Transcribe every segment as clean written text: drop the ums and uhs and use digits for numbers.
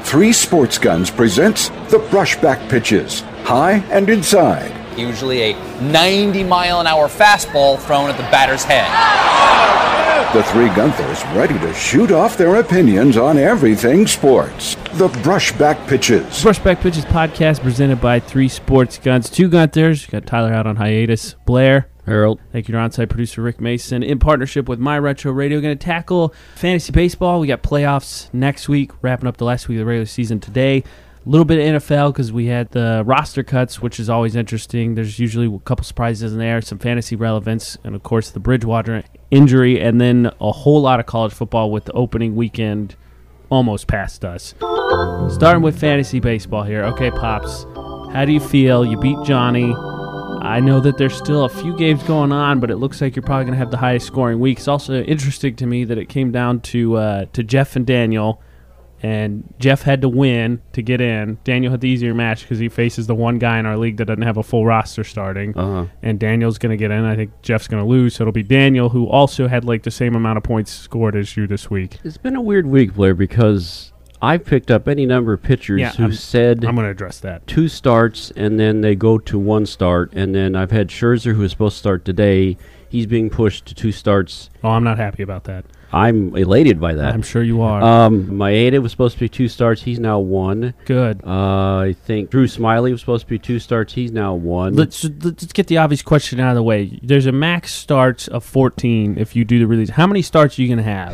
Three Sports Guns presents the Brushback Pitches, high and inside. Usually a 90-mile-an-hour fastball thrown at the batter's head. The three Gunthers ready to shoot off their opinions on everything sports. The Brushback Pitches. Brushback Pitches podcast presented by Three Sports Guns. Two Gunthers. Got Tyler out on hiatus. Blair. Harold. Thank you to our on-site producer Rick Mason. In partnership with My Retro Radio, we're going to tackle fantasy baseball. We got playoffs next week, wrapping up the last week of the regular season today. A little bit of NFL because we had the roster cuts, which is always interesting. There's usually a couple surprises in there, some fantasy relevance, and of course the Bridgewater injury, and then a whole lot of college football with the opening weekend almost past us. Starting with fantasy baseball here. Okay, Pops, how do you feel? You beat Johnny. I know that there's still a few games going on, but it looks like you're probably going to have the highest scoring week. It's also interesting to me that it came down to Jeff and Daniel, and Jeff had to win to get in. Daniel had the easier match because he faces the one guy in our league that doesn't have a full roster starting, and Daniel's going to get in. I think Jeff's going to lose, so it'll be Daniel, who also had like the same amount of points scored as you this week. It's been a weird week, Blair, because I've picked up any number of pitchers who said I'm going to address that. 2 starts, and then they go to 1 start, and then I've had Scherzer, who was supposed to start today. He's being pushed to 2 starts. Oh, I'm not happy about that. I'm elated by that. I'm sure you are. Maeda was supposed to be 2 starts. He's now 1. Good. I think Drew Smiley was supposed to be 2 starts. He's now 1. Let's get the obvious question out of the way. There's a max starts of 14 if you do the release. How many starts are you going to have?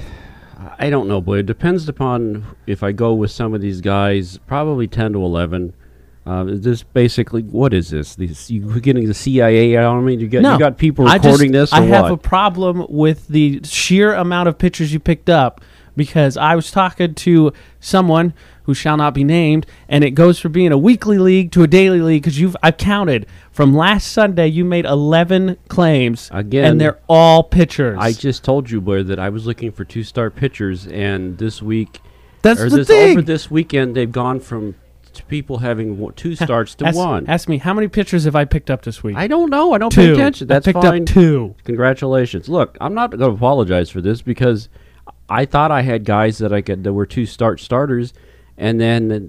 I don't know, Blair. It depends upon if I go with some of these guys, probably 10 to 11. This basically, what is this? You getting the CIA on me? You got people recording this or I what? have a problem with the sheer amount of pictures you picked up because I was talking to someone who shall not be named, and it goes from being a weekly league to a daily league because I've counted. From last Sunday, you made 11 claims, again, and they're all pitchers. I just told you, Blair, that I was looking for 2-star pitchers, and this week, over this weekend, they've gone from people having 2 starts to 1. Ask me, how many pitchers have I picked up this week? I don't know. I don't 2. pay attention. That's picked fine. up 2. Congratulations. Look, I'm not going to apologize for this because I thought I had guys that were 2-start starters, and then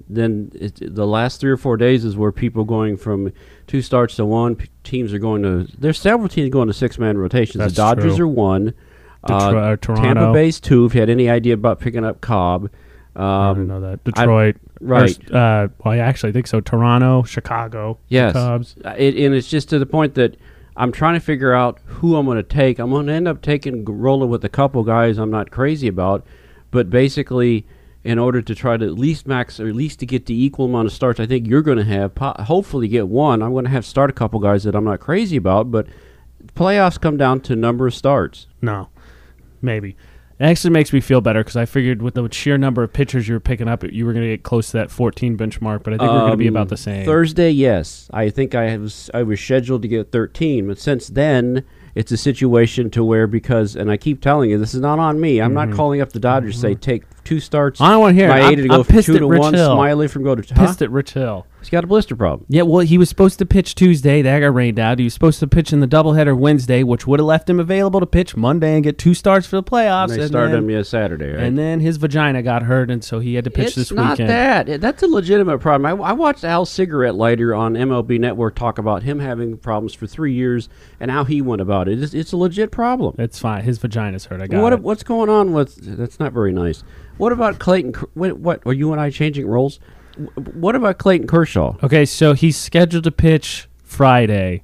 the last 3 or 4 days is where people going from 2 starts to 1. Teams are going to. There's several teams going to 6-man rotations. That's the Dodgers true. are 1. Toronto. Tampa Bay's 2. If you had any idea about picking up Cobb. I didn't know that. Detroit. Right. I actually think so. Toronto, Chicago, yes. Cubs. And it's just to the point that I'm trying to figure out who I'm going to take. I'm going to end up rolling with a couple guys I'm not crazy about, but basically, in order to try to at least max, or at least to get the equal amount of starts I think you're going to have, hopefully get 1. I'm going to have to start a couple guys that I'm not crazy about, but playoffs come down to number of starts. No, maybe. It actually makes me feel better because I figured with the sheer number of pitchers you were picking up, you were going to get close to that 14 benchmark, but I think we're going to be about the same. Thursday, yes. I think I was scheduled to get 13, but since then, it's a situation to where and I keep telling you, this is not on me. I'm not calling up the Dodgers to say, take 2 starts. I don't want to hear it. To go from 2 to 1, Hill. Smiley from go to... Pissed at Rich Hill. He's got a blister problem. Yeah, well, he was supposed to pitch Tuesday. That got rained out. He was supposed to pitch in the doubleheader Wednesday, which would have left him available to pitch Monday and get 2 starts for the playoffs. And they started him Saturday, right? And then his vagina got hurt, and so he had to pitch this weekend. It's not that. That's a legitimate problem. I watched Al Cigarette Lighter on MLB Network talk about him having problems for 3 years and how he went about it. It's a legit problem. It's fine. His vagina's hurt. I got it. What's going on with... That's not very nice. What about Clayton... What are you and I changing roles? What about Clayton Kershaw? Okay, so he's scheduled to pitch Friday,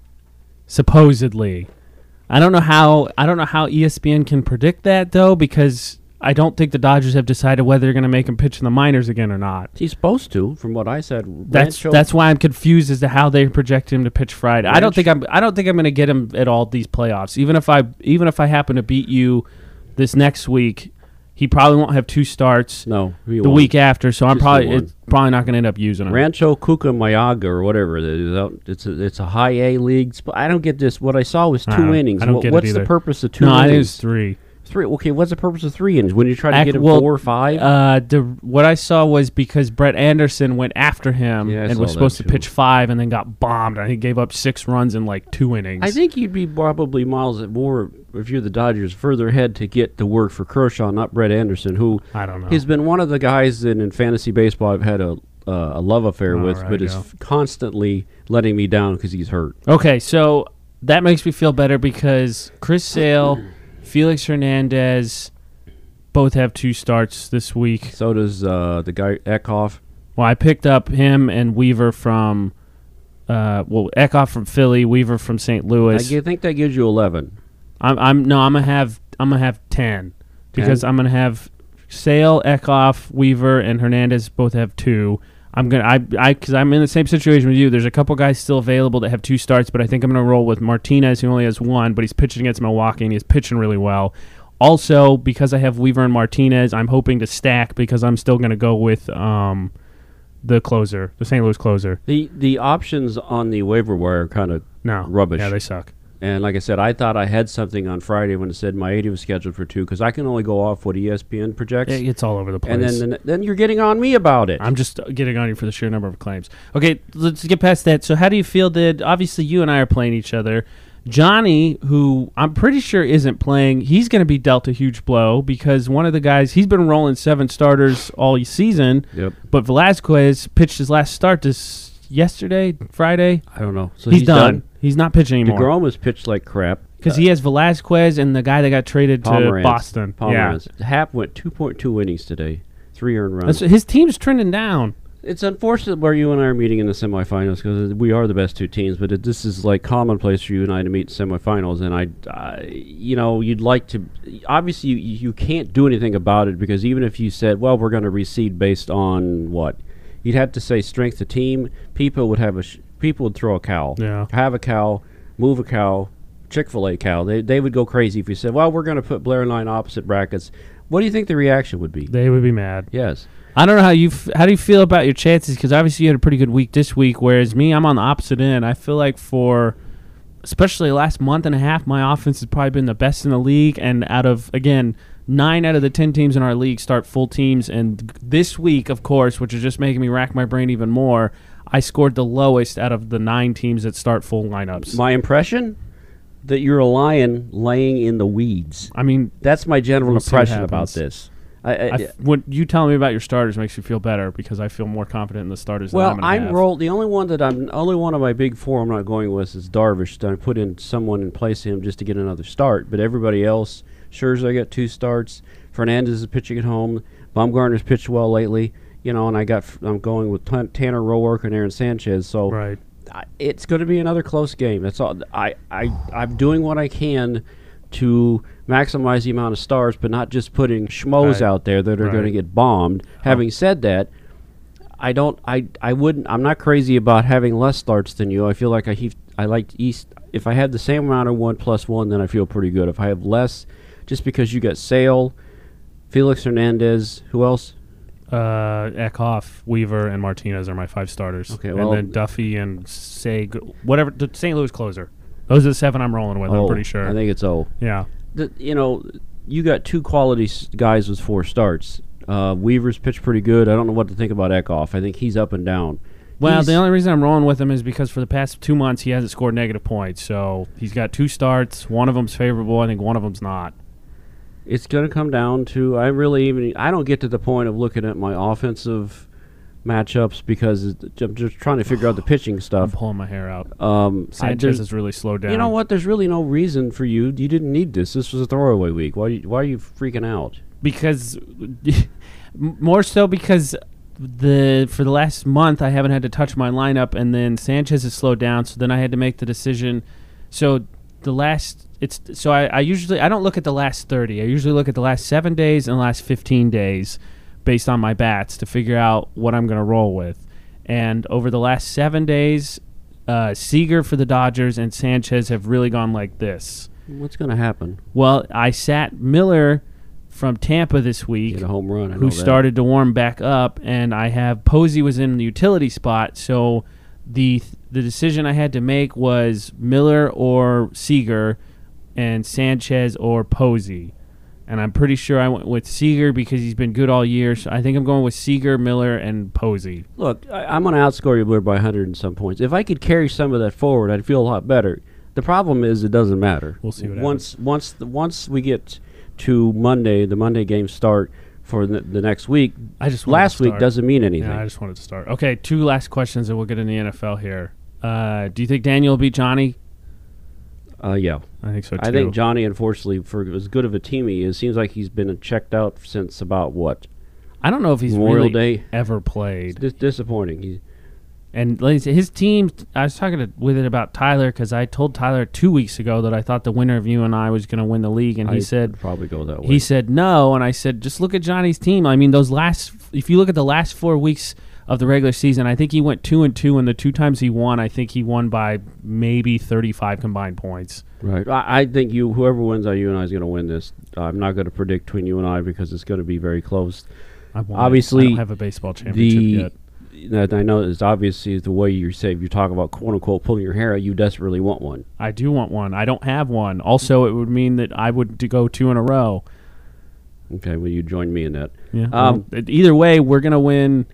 supposedly. I don't know how ESPN can predict that though, because I don't think the Dodgers have decided whether they're going to make him pitch in the minors again or not. He's supposed to, from what I said. That's why I'm confused as to how they project him to pitch Friday. I don't think I'm going to get him at all these playoffs. Even if I happen to beat you this next week, he probably won't have 2 starts the week after, so it's probably not going to end up using him. Rancho Cucamonga or whatever it is. It's a high A league. I don't get this. What I saw was 2 innings. What's the purpose of 2 innings? No, I think it's 3. 3. Okay, what's the purpose of 3 innings? When you try to get him well, 4 or 5? What I saw was because Brett Anderson went after him Yeah, I and saw was that supposed to too. pitch 5 and then got bombed. I think he gave up 6 runs in like 2 innings. I think you'd be probably miles more if you're the Dodgers further ahead to get the work for Kershaw, not Brett Anderson, who I don't know. has been one of the guys that in fantasy baseball I've had a love affair with, right, but is constantly letting me down because he's hurt. Okay, so that makes me feel better because Chris Sale, Felix Hernandez both have 2 starts this week. So does the guy Eckhoff. Well, I picked up him and Weaver from Eckhoff from Philly, Weaver from St. Louis. I think that gives you 11. I'm gonna have 10 because 10? I'm gonna have Sale, Eckhoff, Weaver, and Hernandez both have 2. Because I'm in the same situation with you. There's a couple guys still available that have 2 starts, but I think I'm gonna roll with Martinez, who only has 1, but he's pitching against Milwaukee and he's pitching really well. Also, because I have Weaver and Martinez, I'm hoping to stack because I'm still gonna go with the closer, the St. Louis closer. The options on the waiver wire are kind of rubbish. Yeah, they suck. And like I said, I thought I had something on Friday when it said Maeda was scheduled for 2 because I can only go off what ESPN projects. It's all over the place. And then you're getting on me about it. I'm just getting on you for the sheer number of claims. Okay, let's get past that. So how do you feel that, obviously you and I are playing each other. Johnny, who I'm pretty sure isn't playing, he's going to be dealt a huge blow because one of the guys, he's been rolling 7 starters all season. Yep. But Velasquez pitched his last start yesterday, Friday. I don't know. So he's done. He's not pitching anymore. DeGrom was pitched like crap. Because he has Velasquez and the guy that got traded to Boston. Pomeranz. Yeah. Happ went 2.2 innings today. 3 earned runs. His team's trending down. It's unfortunate where you and I are meeting in the semifinals because we are the best 2 teams, but this is like commonplace for you and I to meet in semifinals. And you'd like to. Obviously, you can't do anything about it because even if you said, well, we're going to reseed based on what, you'd have to say strength of team. People would have people would throw a cow. Yeah. Have a cow, move a cow, Chick-fil-A cow. They would go crazy if you said, well, we're going to put Blair and Line opposite brackets. What do you think the reaction would be? They would be mad. Yes. I don't know how do you feel about your chances? Because obviously you had a pretty good week this week, whereas me, I'm on the opposite end. I feel like for especially the last month and a half, my offense has probably been the best in the league. And out of, again, 9 out of the 10 teams in our league start full teams. And this week, of course, which is just making me rack my brain even more, I scored the lowest out of the 9 teams that start full lineups. My impression? That you're a lion laying in the weeds. I mean, that's my general impression about this. What you telling me about your starters makes me feel better because I feel more confident in the starters. Well, that I'm rolled. The only one of my big 4 I'm not going with is Darvish. I put in someone in place of him just to get another start. But everybody else, Scherzer got 2 starts. Fernandez is pitching at home. Bumgarner's pitched well lately. And I'm going with Tanner Roark and Aaron Sanchez. So right. It's going to be another close game. That's all. I'm doing what I can to maximize the amount of stars, but not just putting schmoes out there that are going to get bombed. Having said that, I'm not crazy about having less starts than you. I feel like I like East. If I had the same amount of 1+1, then I feel pretty good. If I have less, just because you got Sale, Felix Hernandez, who else? Eckhoff, Weaver, and Martinez are my 5 starters. Okay, and then Duffy and whatever, the St. Louis closer. Those are the 7 I'm rolling with. I'm pretty sure. I think it's O. Yeah. You got 2 quality guys with 4 starts. Weaver's pitched pretty good. I don't know what to think about Eckhoff. I think he's up and down. Well, the only reason I'm rolling with him is because for the past 2 months he hasn't scored negative points. So he's got 2 starts. One of them's favorable. I think one of them's not. It's going to come down to I don't get to the point of looking at my offensive matchups because I'm just trying to figure out the pitching stuff. I'm pulling my hair out. Sanchez has really slowed down. You know what? There's really no reason for you. You didn't need this. This was a throwaway week. Why are you freaking out? Because more so because for the last month I haven't had to touch my lineup, and then Sanchez has slowed down. So then I had to make the decision. So I don't look at the last 30. I usually look at the last 7 days and the last 15 days based on my bats to figure out what I'm going to roll with. And over the last 7 days, Seager for the Dodgers and Sanchez have really gone like this. What's going to happen? Well, I sat Miller from Tampa this week, hit a home run, who started to warm back up, and I have Posey was in the utility spot, so the decision I had to make was Miller or Seager and Sanchez or Posey. And I'm pretty sure I went with Seager because he's been good all year. So I think I'm going with Seager, Miller, and Posey. Look, I'm going to outscore you by 100 and some points. If I could carry some of that forward, I'd feel a lot better. The problem is it doesn't matter. We'll see what happens. Once we get to Monday, the Monday games start for the next week. Last week doesn't mean anything. Yeah, I just wanted to start. Okay, 2 last questions, and we'll get in the NFL here. Do you think Daniel will beat Johnny? Yeah. I think so, too. I think Johnny, unfortunately, for as good of a team he is, seems like he's been checked out since about what? I don't know if he's Memorial really Day? ever played. Disappointing. And his team, I was talking with it about Tyler because I told Tyler 2 weeks ago that I thought the winner of you and I was going to win the league, and he said probably go that way. He said no, and I said just look at Johnny's team. I mean, if you look at the last 4 weeks of the regular season, I think he went 2-2, and the 2 times he won, I think he won by maybe 35 combined points. Right. I think whoever wins out, you and I is going to win this. I'm not going to predict between you and I because it's going to be very close. Obviously, I don't have a baseball championship yet. I know it's obviously the way you say, if you talk about quote unquote pulling your hair out, you desperately want one. I do want one. I don't have one. Also, it would mean that I would go 2 in a row. Okay, well, you join me in that. Yeah. Either way, we're going to win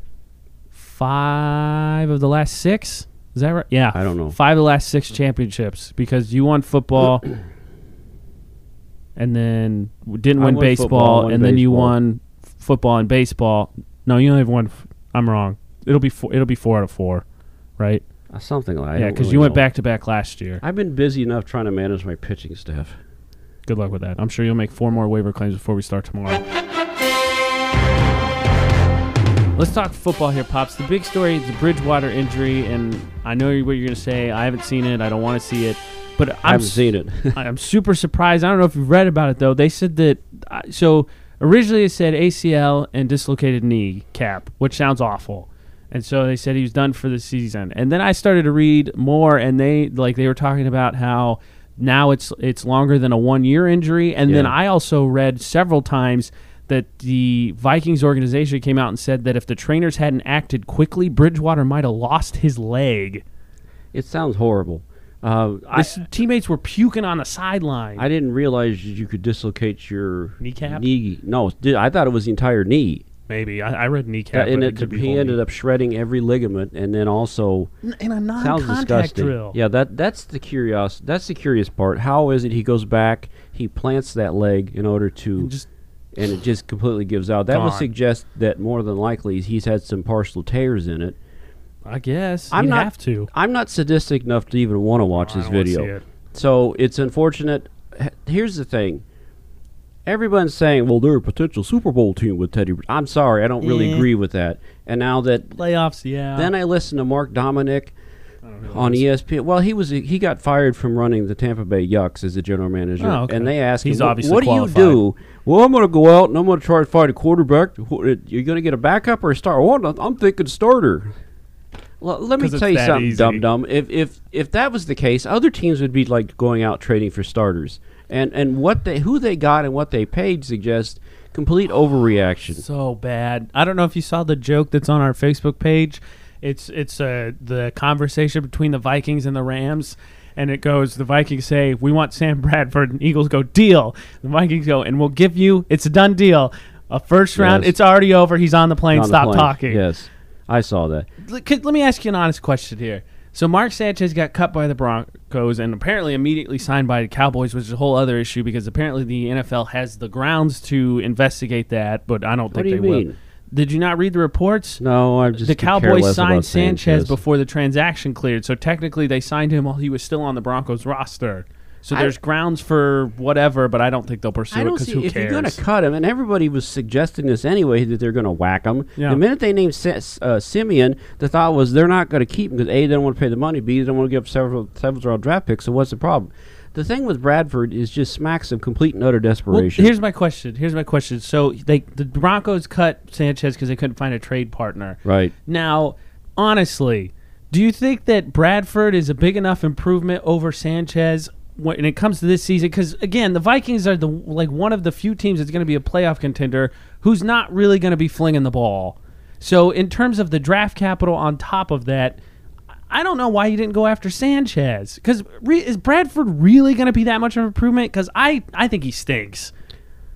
5 of the last 6. Is that right? Yeah. I don't know. 5 of the last 6 championships because you won football and then didn't win baseball, and then you won football and baseball. No, you only have one. I'm wrong. It'll be 4 out of 4, right? Something like that. Yeah, because you went back-to-back last year. I've been busy enough trying to manage my pitching staff. Good luck with that. I'm sure you'll make 4 more waiver claims before we start tomorrow. Let's talk football here, Pops. The big story is the Bridgewater injury, and I know what you're going to say. I haven't seen it. I don't want to see it. But I haven't seen it. I'm super surprised. I don't know if you've read about it, though. They said that so originally it said ACL and dislocated knee cap, which sounds awful. And so they said he was done for the season. And then I started to read more, and they were talking about how now it's longer than a 1-year injury. And then I also read several times that the Vikings organization came out and said that if the trainers hadn't acted quickly, Bridgewater might have lost his leg. It sounds horrible. His teammates were puking on the sideline. I didn't realize you could dislocate your kneecap. No, I thought it was the entire knee. Maybe I read kneecap. And he ended up shredding every ligament, and then also in a non-contact drill. Yeah, that's the curious. That's the curious part. How is it he goes back, he plants that leg in order to, and it just completely gives out. That would suggest that more than likely he's had some partial tears in it. I guess I'm not have to. I'm not sadistic enough to even want to watch this video. So it's unfortunate. Here's the thing. Everyone's saying, well, they're a potential Super Bowl team with Teddy. I'm sorry, I don't really agree with that. And now that playoffs, yeah. Then I listened to Mark Dominic on ESPN. Well, he got fired from running the Tampa Bay Yucks as the general manager. Oh, okay. And they asked him, what do you do? Well, I'm going to go out and I'm going to try to find a quarterback. You're going to get a backup or a starter? Well, I'm thinking starter. Well, let me tell you something, dum-dum. If that was the case, other teams would be like going out trading for starters. And who they got and what they paid suggests complete overreaction. So bad. I don't know if you saw the joke that's on our Facebook page. It's the conversation between the Vikings and the Rams, and it goes, the Vikings say, we want Sam Bradford, and Eagles go, deal. The Vikings go, and we'll give you, it's a done deal, a first round, it's already over, he's on the plane, stop talking. Yes, I saw that. Let me ask you an honest question here. So Mark Sanchez got cut by the Broncos and apparently immediately signed by the Cowboys, which is a whole other issue because apparently the NFL has the grounds to investigate that, but I don't think they will. Did you not read the reports? No, I just the Cowboys signed Sanchez before the transaction cleared, so technically they signed him while he was still on the Broncos roster. So there's grounds for whatever, but I don't think they'll pursue it because who cares? If you're going to cut him, and everybody was suggesting this anyway, that they're going to whack him. Yeah. The minute they named Simeon, the thought was they're not going to keep him because A, they don't want to pay the money, B, they don't want to give up several round draft picks, so what's the problem? The thing with Bradford is just smacks of complete and utter desperation. Well, here's my question. So the Broncos cut Sanchez because they couldn't find a trade partner. Right. Now, honestly, do you think that Bradford is a big enough improvement over Sanchez when it comes to this season? Because again, the Vikings are one of the few teams that's going to be a playoff contender who's not really going to be flinging the ball. So in terms of the draft capital on top of that, I don't know why you didn't go after Sanchez. Because is Bradford really going to be that much of an improvement? Because I think he stinks.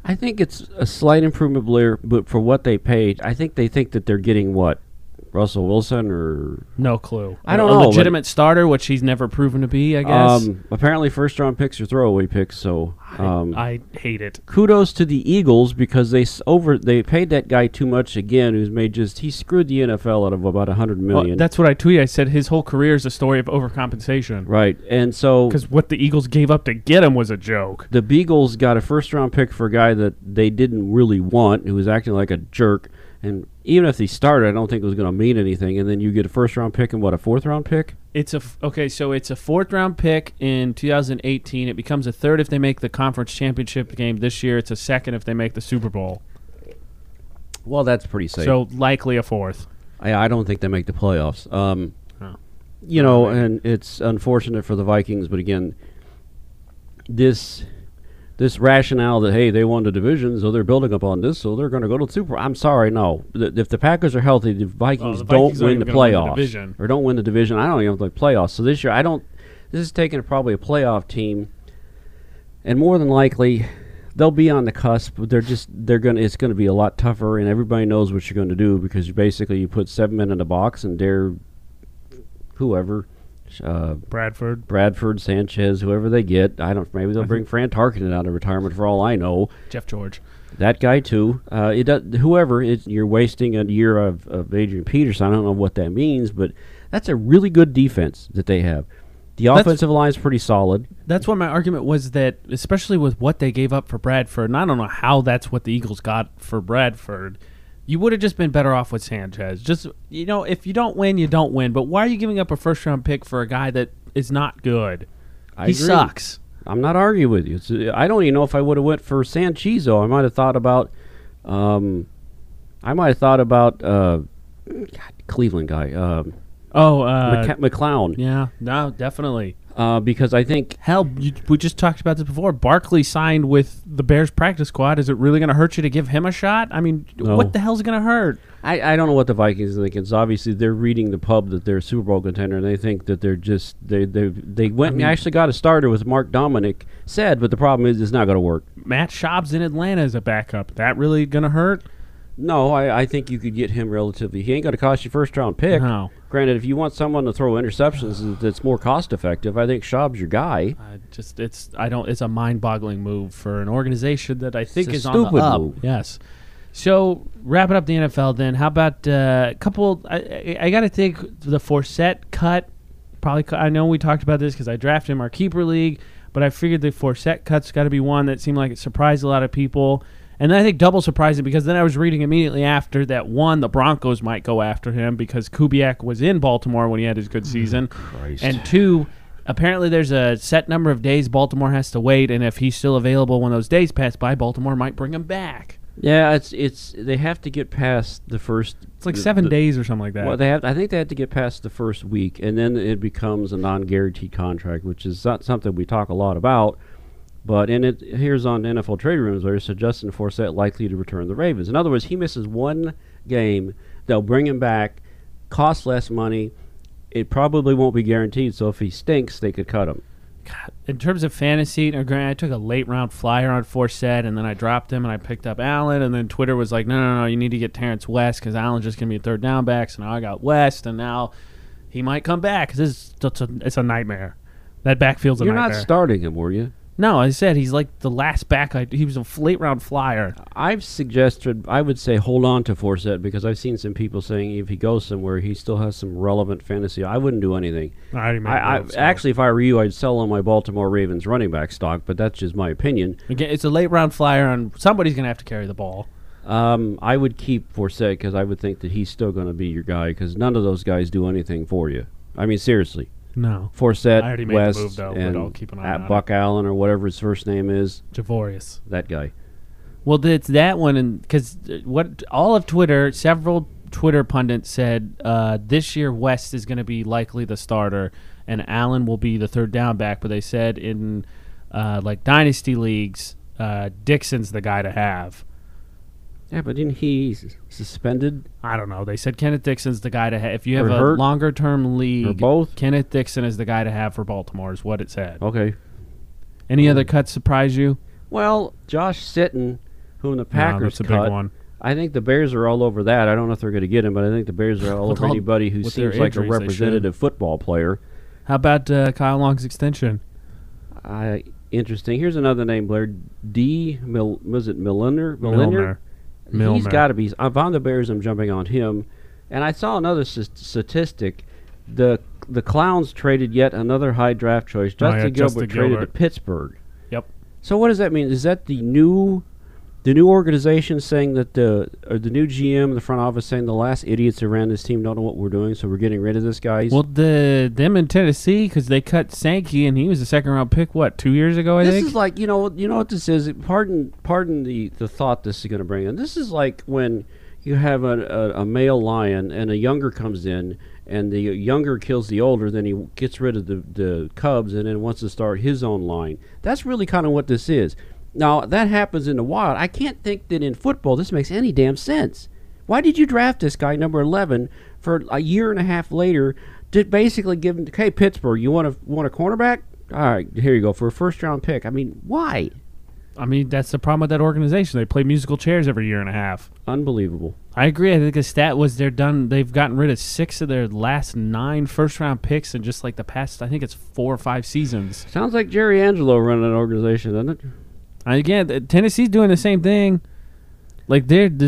I think it's a slight improvement, Blair, but for what they paid, I think they think that they're getting what? Russell Wilson or No clue. I don't a know, legitimate starter, which he's never proven to be, I guess. apparently first-round picks are throwaway picks, so I hate it. kudos to the Eagles because they paid that guy too much again. He screwed the NFL out of about $100 million. Well, that's what I tweeted. I said his whole career is a story of overcompensation. Right, and so Because what the Eagles gave up to get him was a joke. the Beagles got a first-round pick for a guy that they didn't really want, who was acting like a jerk. And even if he started, I don't think it was going to mean anything. And then you get a first-round pick and what, a fourth-round pick? So it's a fourth-round pick in 2018. It becomes a third if they make the conference championship game this year. It's a second if they make the Super Bowl. Well, that's pretty safe. So likely a fourth. I don't think they make the playoffs. Oh. And it's unfortunate for the Vikings, but again, this rationale that, hey, they won the division, so they're building up on this, so they're going to go to the Super Bowl. I'm sorry, no. If the Packers are healthy, the Vikings, don't win the playoffs. Or don't win the division. I don't even have the playoffs. So this year, this is taking probably a playoff team, and more than likely, they'll be on the cusp, but it's going to be a lot tougher, and everybody knows what you're going to do because you put 7 men in the box and dare whoever, Bradford, Sanchez, whoever they get. Maybe they'll bring Fran Tarkenton out of retirement for all I know. Jeff George. That guy too. You're wasting a year of Adrian Peterson. I don't know what that means, but that's a really good defense that they have. The offensive line is pretty solid. That's what my argument was, that especially with what they gave up for Bradford, and I don't know how that's what the Eagles got for Bradford, you would have just been better off with Sanchez. Just, if you don't win, you don't win. But why are you giving up a first-round pick for a guy that is not good? I He agree. sucks. I'm not arguing with you. I don't even know if I would have went for Sanchizo. I might have thought about, Cleveland guy. McClown. Yeah, no, definitely. Because I think Hell, we just talked about this before. Barkley signed with the Bears practice squad. Is it really going to hurt you to give him a shot? I mean, No. what the hell's going to hurt? I don't know what the Vikings think. It's obviously they're reading the pub that they're a Super Bowl contender, and they think that they're just they went and actually got a starter with Mark Dominic said, but the problem is it's not going to work. Matt Schaub's in Atlanta as a backup. That really going to hurt? No, I think you could get him relatively. He ain't going to cost you first-round pick. No. Granted, if you want someone to throw interceptions that's more cost-effective, I think Schaub's your guy. It's a mind-boggling move for an organization that I think It's a is on the stupid up. move. Yes. So, wrapping up the NFL then, how about a couple, I got to think the Forsett cut, probably, I know we talked about this because I drafted him our keeper league, but I figured the Forsett cut's got to be one that seemed like it surprised a lot of people. And then I think double surprising because then I was reading immediately after that, one, the Broncos might go after him because Kubiak was in Baltimore when he had his good season. Christ. And two, apparently there's a set number of days Baltimore has to wait, and if he's still available when those days pass by, Baltimore might bring him back. Yeah, it's they have to get past the first. It's like 7 days or something like that. Well, I think they had to get past the first week, and then it becomes a non-guaranteed contract, which is not something we talk a lot about. But here's on NFL Trade Rumors where it said Justin Forsett likely to return to the Ravens. In other words, he misses one game, they'll bring him back, cost less money. It probably won't be guaranteed. So if he stinks, they could cut him. God, in terms of fantasy, I took a late round flyer on Forsett, and then I dropped him, and I picked up Allen, and then Twitter was like, no, you need to get Terrence West because Allen's just going to be a third down back. So now I got West, and now he might come back because it's a nightmare. That backfield's a nightmare. You're not starting him, were you? No, I said he's like the last back. He was a late round flyer. I've suggested, I would say hold on to Forsett because I've seen some people saying if he goes somewhere, he still has some relevant fantasy. I wouldn't do anything. Actually, if I were you, I'd sell on my Baltimore Ravens running back stock, but that's just my opinion. Again, it's a late round flyer, and somebody's going to have to carry the ball. I would keep Forsett because I would think that he's still going to be your guy because none of those guys do anything for you. I mean, seriously. No. Forsett, I already made West, the move, though, and but I'll keep an eye on Buck Allen or whatever his first name is. Javorius. That guy. Well, it's that one, and because all of Twitter, several Twitter pundits said this year West is going to be likely the starter, and Allen will be the third down back. But they said in like dynasty leagues, Dixon's the guy to have. Yeah, but didn't he suspended? I don't know. They said Kenneth Dixon's the guy to have. If you have Or a longer-term league, or both? Kenneth Dixon is the guy to have for Baltimore, is what it said. Okay. Any other cuts surprise you? Well, Josh Sitton whom the Packers that's a cut. big one. I think the Bears are all over that. I don't know if they're going to get him, but I think the Bears are all over anybody who seems like a representative football player. How about Kyle Long's extension? Interesting. Here's another name, Blair. Was it Milner? Milner. He's got to be. If I'm the Bears, I'm jumping on him. And I saw another statistic. The Clowns traded yet another high draft choice. Justin Gilbert traded to Pittsburgh. Yep. So what does that mean? Is that the new organization saying that the new GM, the front office saying the last idiots who ran this team don't know what we're doing, so we're getting rid of this guy? Well, them in Tennessee, because they cut Sankey, and he was a second-round pick, 2 years ago, I think? This is like, you know what this is? Pardon the thought this is going to bring in. This is like when you have a male lion, and a younger comes in, and the younger kills the older, then he gets rid of the cubs, and then wants to start his own line. That's really kind of what this is. Now, that happens in the wild. I can't think that in football this makes any damn sense. Why did you draft this guy, number 11, for a year and a half later to basically give him, hey, Pittsburgh, you want a cornerback? All right, here you go, for a first-round pick. I mean, why? I mean, that's the problem with that organization. They play musical chairs every year and a half. Unbelievable. I agree. I think the stat was they've gotten rid of 6 of their last 9 first-round picks in just like the past, I think it's 4 or 5 seasons. Sounds like Jerry Angelo running an organization, doesn't it? Again, Tennessee's doing the same thing. Like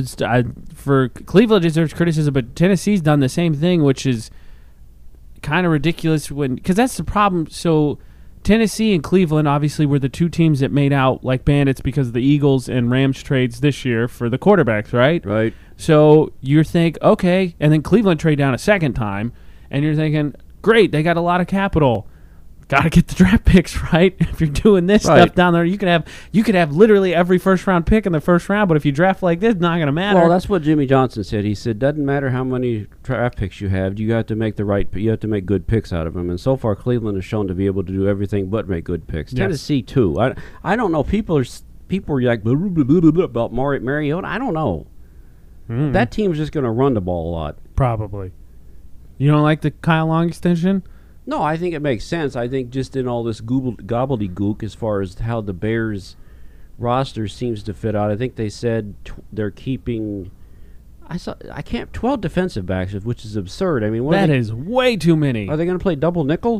for Cleveland deserves criticism, but Tennessee's done the same thing, which is kind of ridiculous because that's the problem. So Tennessee and Cleveland obviously were the 2 teams that made out like bandits because of the Eagles and Rams trades this year for the quarterbacks, right? Right. So you think, okay, and then Cleveland trade down a second time, and you're thinking, great, they got a lot of capital. Got to get the draft picks right. If you're doing this stuff down there, you could have literally every first round pick in the first round. But if you draft like this, it's not going to matter. Well, that's what Jimmy Johnson said. He said, "Doesn't matter how many draft picks you have. You have to make you have to make good picks out of them." And so far, Cleveland has shown to be able to do everything but make good picks. Yes. Tennessee too. I don't know. People are like blah, blah, blah, blah, blah, about Mariota. I don't know. That team's just going to run the ball a lot. Probably. You don't like the Kyle Long extension? No, I think it makes sense. I think just in all this gobbledygook as far as how the Bears roster seems to fit out, I think they said they're keeping 12 defensive backs, which is absurd. I mean, that is way too many. Are they going to play double nickel?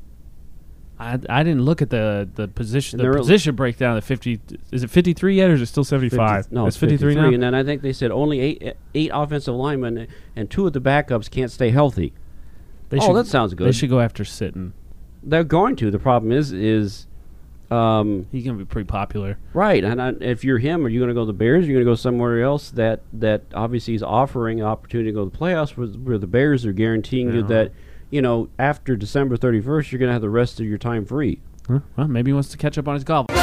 I didn't look at the position breakdown of the 50. Is it 53 yet, or is it still 75? No, it's 53 now. And then I think they said only eight offensive linemen and 2 of the backups can't stay healthy. That sounds good. They should go after Sitton. They're going to. The problem is he's going to be pretty popular, right? And if you're him, are you going to go to the Bears? Or are you going to go somewhere else that obviously is offering an opportunity to go to the playoffs, where the Bears are guaranteeing you that after December 31st you're going to have the rest of your time free. Well, maybe he wants to catch up on his golf. All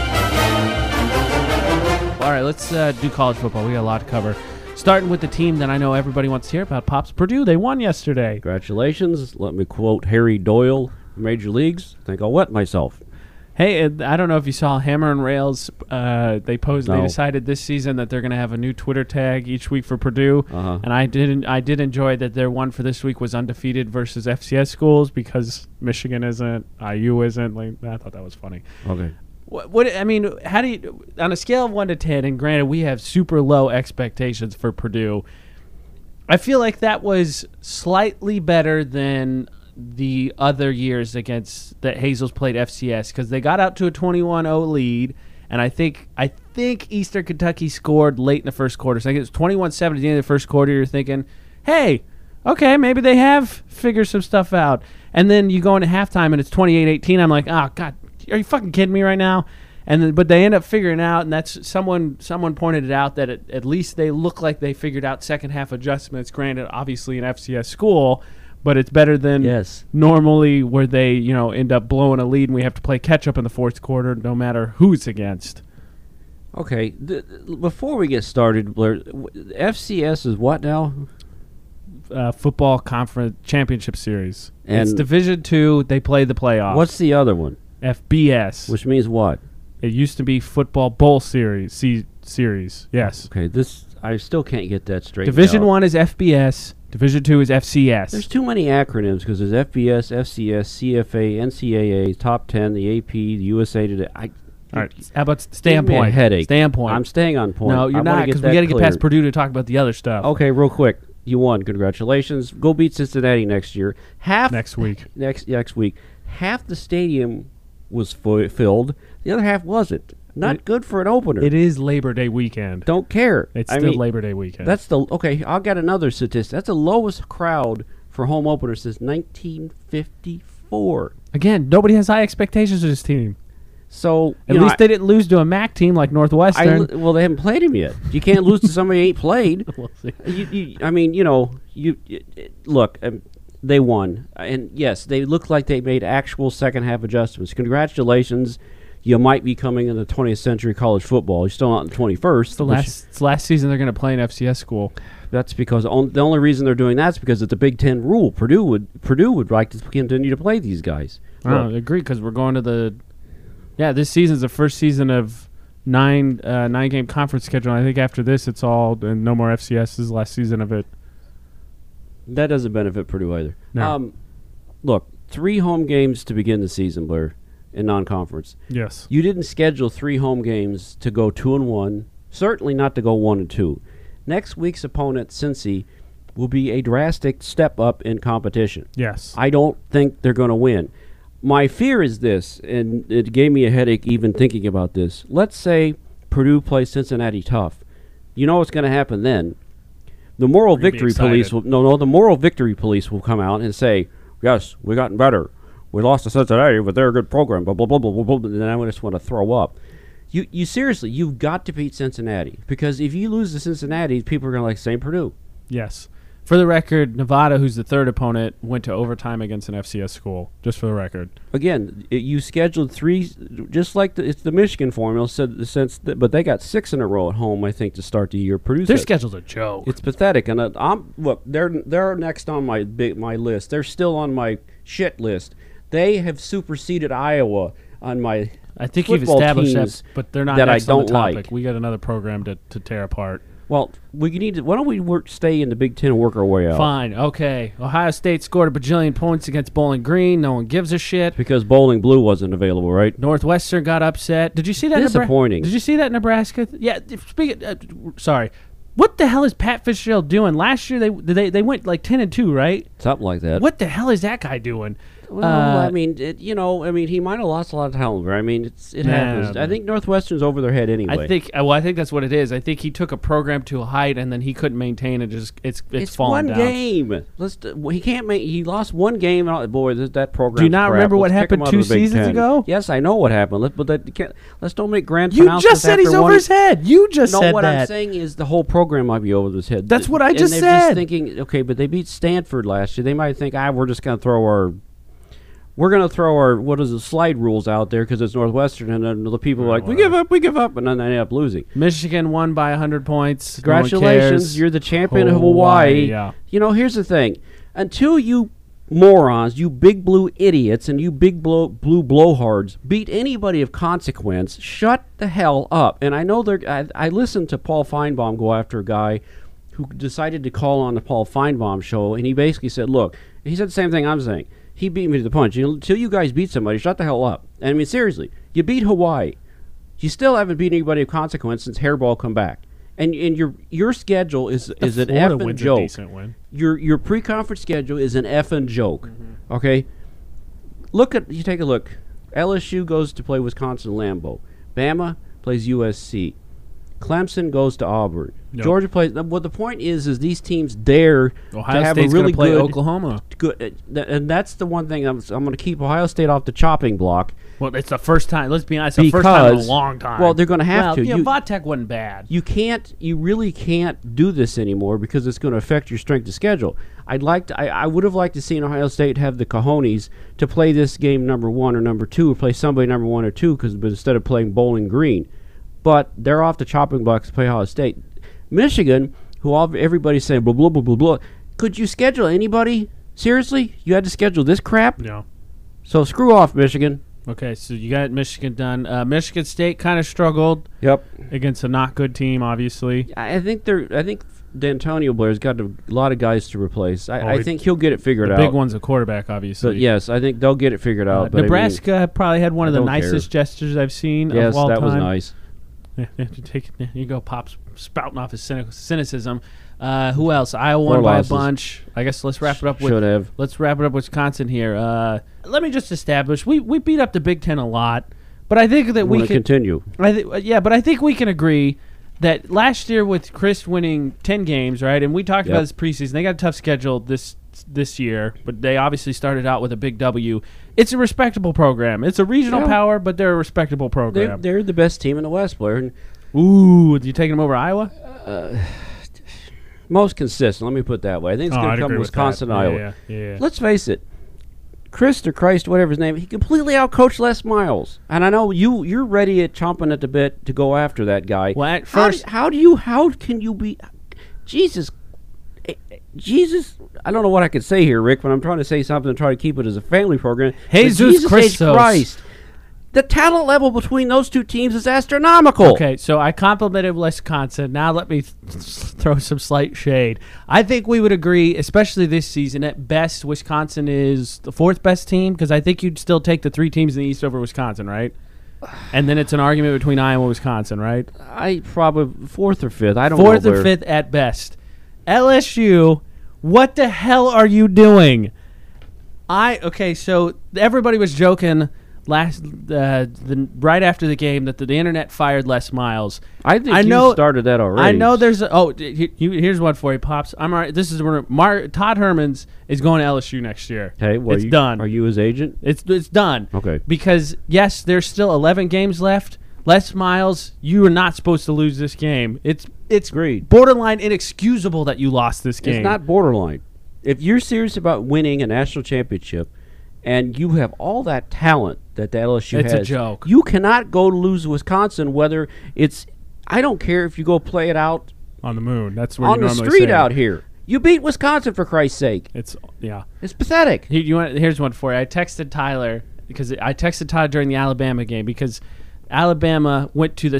right, let's do college football. We got a lot to cover. Starting with the team that I know everybody wants to hear about, Pops. Purdue, they won yesterday. Congratulations. Let me quote Harry Doyle, Major Leagues. I think I'll wet myself. Hey, I don't know if you saw Hammer and Rails. They decided this season that they're going to have a new Twitter tag each week for Purdue. And I did enjoy that their one for this week was undefeated versus FCS schools because Michigan isn't, IU isn't. I thought that was funny. Okay. How do you, on a scale of 1 to 10, and granted we have super low expectations for Purdue, I feel like that was slightly better than the other years against that Hazel's played FCS, because they got out to a 21-0 lead, and I think Eastern Kentucky scored late in the first quarter. So I think it was 21-7 at the end of the first quarter. You're thinking, hey, okay, maybe they have figured some stuff out. And then you go into halftime and it's 28-18. I'm like, oh, God, are you fucking kidding me right now? But they end up figuring out, and that's someone pointed it out, that at least they look like they figured out second half adjustments. Granted, obviously an FCS school, but it's better than normally where they end up blowing a lead and we have to play catch up in the fourth quarter, no matter who it's against. Okay, before we get started, Blair, FCS is what now? Football Conference Championship Series. And it's Division II. They play the playoffs. What's the other one? FBS. Which means what? It used to be Football Bowl Series. Series. Yes. Okay, I still can't get that straight. Division I is FBS. Division II is FCS. There's too many acronyms because there's FBS, FCS, CFA, NCAA, Top 10, the AP, the USA Today. All right. How about stay on Give me a point? headache. Stay on point. I'm staying on point. No, you're I wanna not, because that we got to get past cleared. Purdue to talk about the other stuff. Okay, real quick. You won. Congratulations. Go beat Cincinnati next year. Next week. Next week. Half the stadium was filled. The other half wasn't. Not good for an opener. It is Labor Day weekend. Don't care. It's I still mean, Labor Day weekend. That's okay. I'll get another statistic. That's the lowest crowd for home openers since 1954. Again, nobody has high expectations of this team. So At least they didn't lose to a MAC team like Northwestern. well, they haven't played him yet. You can't lose to somebody who ain't played. We'll see. Look, they won, and yes, they look like they made actual second half adjustments. Congratulations, you might be coming in the 20th century college football. You're still not in the 21st. It's last season they're going to play an FCS school. That's because the only reason they're doing that is because it's a Big Ten rule. Purdue would like to continue to play these guys. I agree, because we're going to the. Yeah, this season's the first season of nine-game conference schedule. I think after this, it's all and no more FCS. This is the last season of it. That doesn't benefit Purdue either. No. Look, 3 home games to begin the season, Blair, in non-conference. Yes. You didn't schedule 3 home games to go 2-1. Certainly not to go 1-2. Next week's opponent, Cincy, will be a drastic step up in competition. Yes. I don't think they're going to win. My fear is this, and it gave me a headache even thinking about this. Let's say Purdue plays Cincinnati tough. You know what's going to happen then? The moral victory police the moral victory police will come out and say, "Yes, we gotten better. We lost to Cincinnati, but they're a good program." Blah blah blah blah blah. And then I just want to throw up. You seriously, you've got to beat Cincinnati, because if you lose to Cincinnati, people are going to like St. Purdue. Yes. For the record, Nevada, who's the third opponent, went to overtime against an FCS school. Just for the record. Again, you scheduled 3, just like it's the Michigan formula. But they got 6 in a row at home, I think, to start the year. Their schedule's a joke. It's pathetic. And look, they're next on my list. They're still on my shit list. They have superseded Iowa on my. I think you've established that, but they're not that next I don't on the topic. like. We got another program to tear apart. Well, we need to. Why don't we stay in the Big Ten and work our way out? Fine, okay. Ohio State scored a bajillion points against Bowling Green. No one gives a shit. Because Bowling Blue wasn't available, right? Northwestern got upset. Did you see that? Disappointing. Did you see that in Nebraska? Yeah. Sorry. What the hell is Pat Fitzgerald doing? Last year they went like 10-2, right? Something like that. What the hell is that guy doing? Well, I mean, he might have lost a lot of talent, but I mean, it happens. I think Northwestern's over their head anyway. I think that's what it is. I think he took a program to a height and then he couldn't maintain it. It's falling down. It's one game. He can't make. He lost one game. And boy, that program. Do you not remember what happened 2 seasons ago? Yes, I know what happened. Let's don't make grand You pronouncements. just said he's over his head. You just said that. No, what I'm saying is the whole program might be over his head. That's what I just and said. They're just thinking, okay, but they beat Stanford last year. They might think, we're just going to throw our. We're going to throw our slide rules out there because it's Northwestern, and then the people are like, we give up, and then they end up losing. Michigan won by 100 points. Congratulations, you're the champion of Hawaii. Yeah. Here's the thing. Until you morons, you big blue idiots, and you big blue blowhards beat anybody of consequence, shut the hell up. And I know I listened to Paul Feinbaum go after a guy who decided to call on the Paul Feinbaum show, and he basically said, look, he said the same thing I'm saying. He beat me to the punch. Until you guys beat somebody, shut the hell up. And I mean, seriously, you beat Hawaii. You still haven't beat anybody of consequence since Hairball come back. And your schedule is an effing joke. Decent win. Your pre-conference schedule is an effing joke. Mm-hmm. Okay? You take a look. LSU goes to play Wisconsin Lambeau. Bama plays USC. Clemson goes to Auburn. Nope. Georgia plays. Well, the point is these teams dare Ohio to have State's a really play good Oklahoma. And that's the one thing I'm going to keep Ohio State off the chopping block. Well, it's the first time. Let's be honest. It's the first time in a long time. Well, they're going to have to. Vatech wasn't bad. You really can't do this anymore because it's going to affect your strength of schedule. I would have liked to see Ohio State have the cojones to play this game number 1 or number 2, or play somebody number 1 or 2, but instead of playing Bowling Green. But they're off the chopping block to play Ohio State. Michigan, who everybody's saying blah, blah, blah, blah, blah. Could you schedule anybody? Seriously? You had to schedule this crap? No. So screw off, Michigan. Okay, so you got Michigan done. Michigan State kind of struggled Yep. against a not good team, obviously. I think D'Antonio Blair's got a lot of guys to replace. I think he'll get it figured The out. big one's a quarterback, obviously. But yes, I think they'll get it figured out. But Nebraska probably had one of the don't nicest gestures I've seen yes, of all that time. was nice. There you go, Pop's spouting off his cynicism. Who else? Iowa Four won by a losses. bunch. I guess let's wrap it up with Should have. Let's wrap it up with Wisconsin here. Let me just establish we beat up the Big Ten a lot, but I think that we Want to can continue? but I think we can agree that last year with Chris winning 10 games, right? And we talked about this preseason. They got a tough schedule this year, but they obviously started out with a big W. It's a respectable program. It's a regional power, but they're a respectable program. They're the best team in the West, Blair. And Ooh, you taking them over Iowa? most consistent. Let me put it that way. I think it's going to come Wisconsin, Iowa. Yeah. Let's face it. Chris or Christ, whatever his name, he completely outcoached Les Miles. And I know you're ready at chomping at the bit to go after that guy. Well, at first, how can you be Jesus, I don't know what I could say here, Rick, but I'm trying to say something and try to keep it as a family program. Jesus Christos. Christ. The talent level between those two teams is astronomical. Okay, so I complimented Wisconsin. Now let me throw some slight shade. I think we would agree, especially this season, at best Wisconsin is the fourth best team, because I think you'd still take the three teams in the East over Wisconsin, right? And then it's an argument between Iowa and Wisconsin, right? I probably fourth or fifth. I don't know. Fourth or fifth at best. LSU, what the hell are you doing? So everybody was joking right after the game that the internet fired Les Miles. I think you started that already. I know there's here's one for you, Pops. I'm all right. This is Todd Hermans is going to LSU next year. Hey, it's done. Are you his agent? It's done. Okay. Because yes, there's still 11 games left. Les Miles, you are not supposed to lose this game. It's Agreed. Borderline inexcusable that you lost this game. It's not borderline. If you're serious about winning a national championship, and you have all that talent that the LSU has. It's a joke. You cannot go to lose Wisconsin, whether it's, I don't care if you go play it out on the moon. That's where on the street out here. You beat Wisconsin, for Christ's sake. It's pathetic. Here's one for you. I texted Tyler during the Alabama game because Alabama went to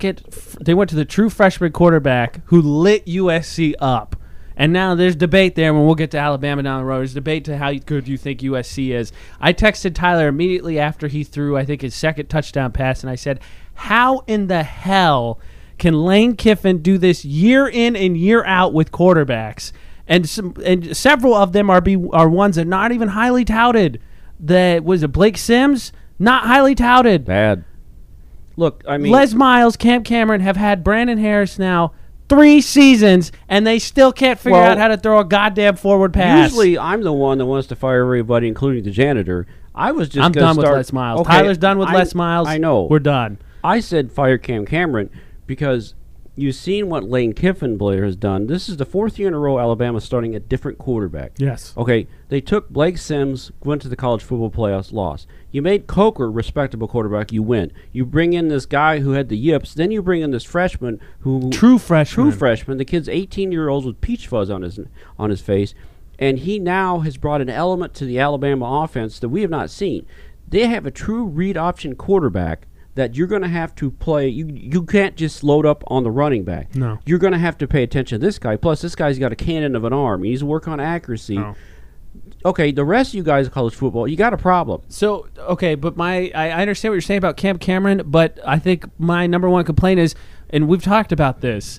the true freshman quarterback who lit USC up. And now there's debate there when we'll get to Alabama down the road. There's debate to how good you think USC is. I texted Tyler immediately after he threw, I think, his second touchdown pass, and I said, how in the hell can Lane Kiffin do this year in and year out with quarterbacks? And several of them are ones that are not even highly touted. Was it Blake Sims? Not highly touted. Bad. Look, I mean, Les Miles, Cam Cameron have had Brandon Harris now 3 seasons, and they still can't figure out how to throw a goddamn forward pass. Usually, I'm the one that wants to fire everybody, including the janitor. I'm done with Les Miles. Okay, Tyler's done with Les Miles. I know. We're done. I said fire Cam Cameron because you've seen what Lane Kiffin, Blair, has done. This is the 4th year in a row Alabama's starting a different quarterback. Yes. Okay, they took Blake Sims, went to the college football playoffs, lost. You made Coker respectable quarterback, you win. You bring in this guy who had the yips, then you bring in this freshman who... True freshman. The kid's 18-year-old with peach fuzz on his face, and he now has brought an element to the Alabama offense that we have not seen. They have a true read option quarterback that you're going to have to play. You can't just load up on the running back. No. You're going to have to pay attention to this guy. Plus, this guy's got a cannon of an arm. He needs to work on accuracy. No. Okay, the rest of you guys in college football, you got a problem. So, okay, but I understand what you're saying about Cam Cameron, but I think my number one complaint is, and we've talked about this,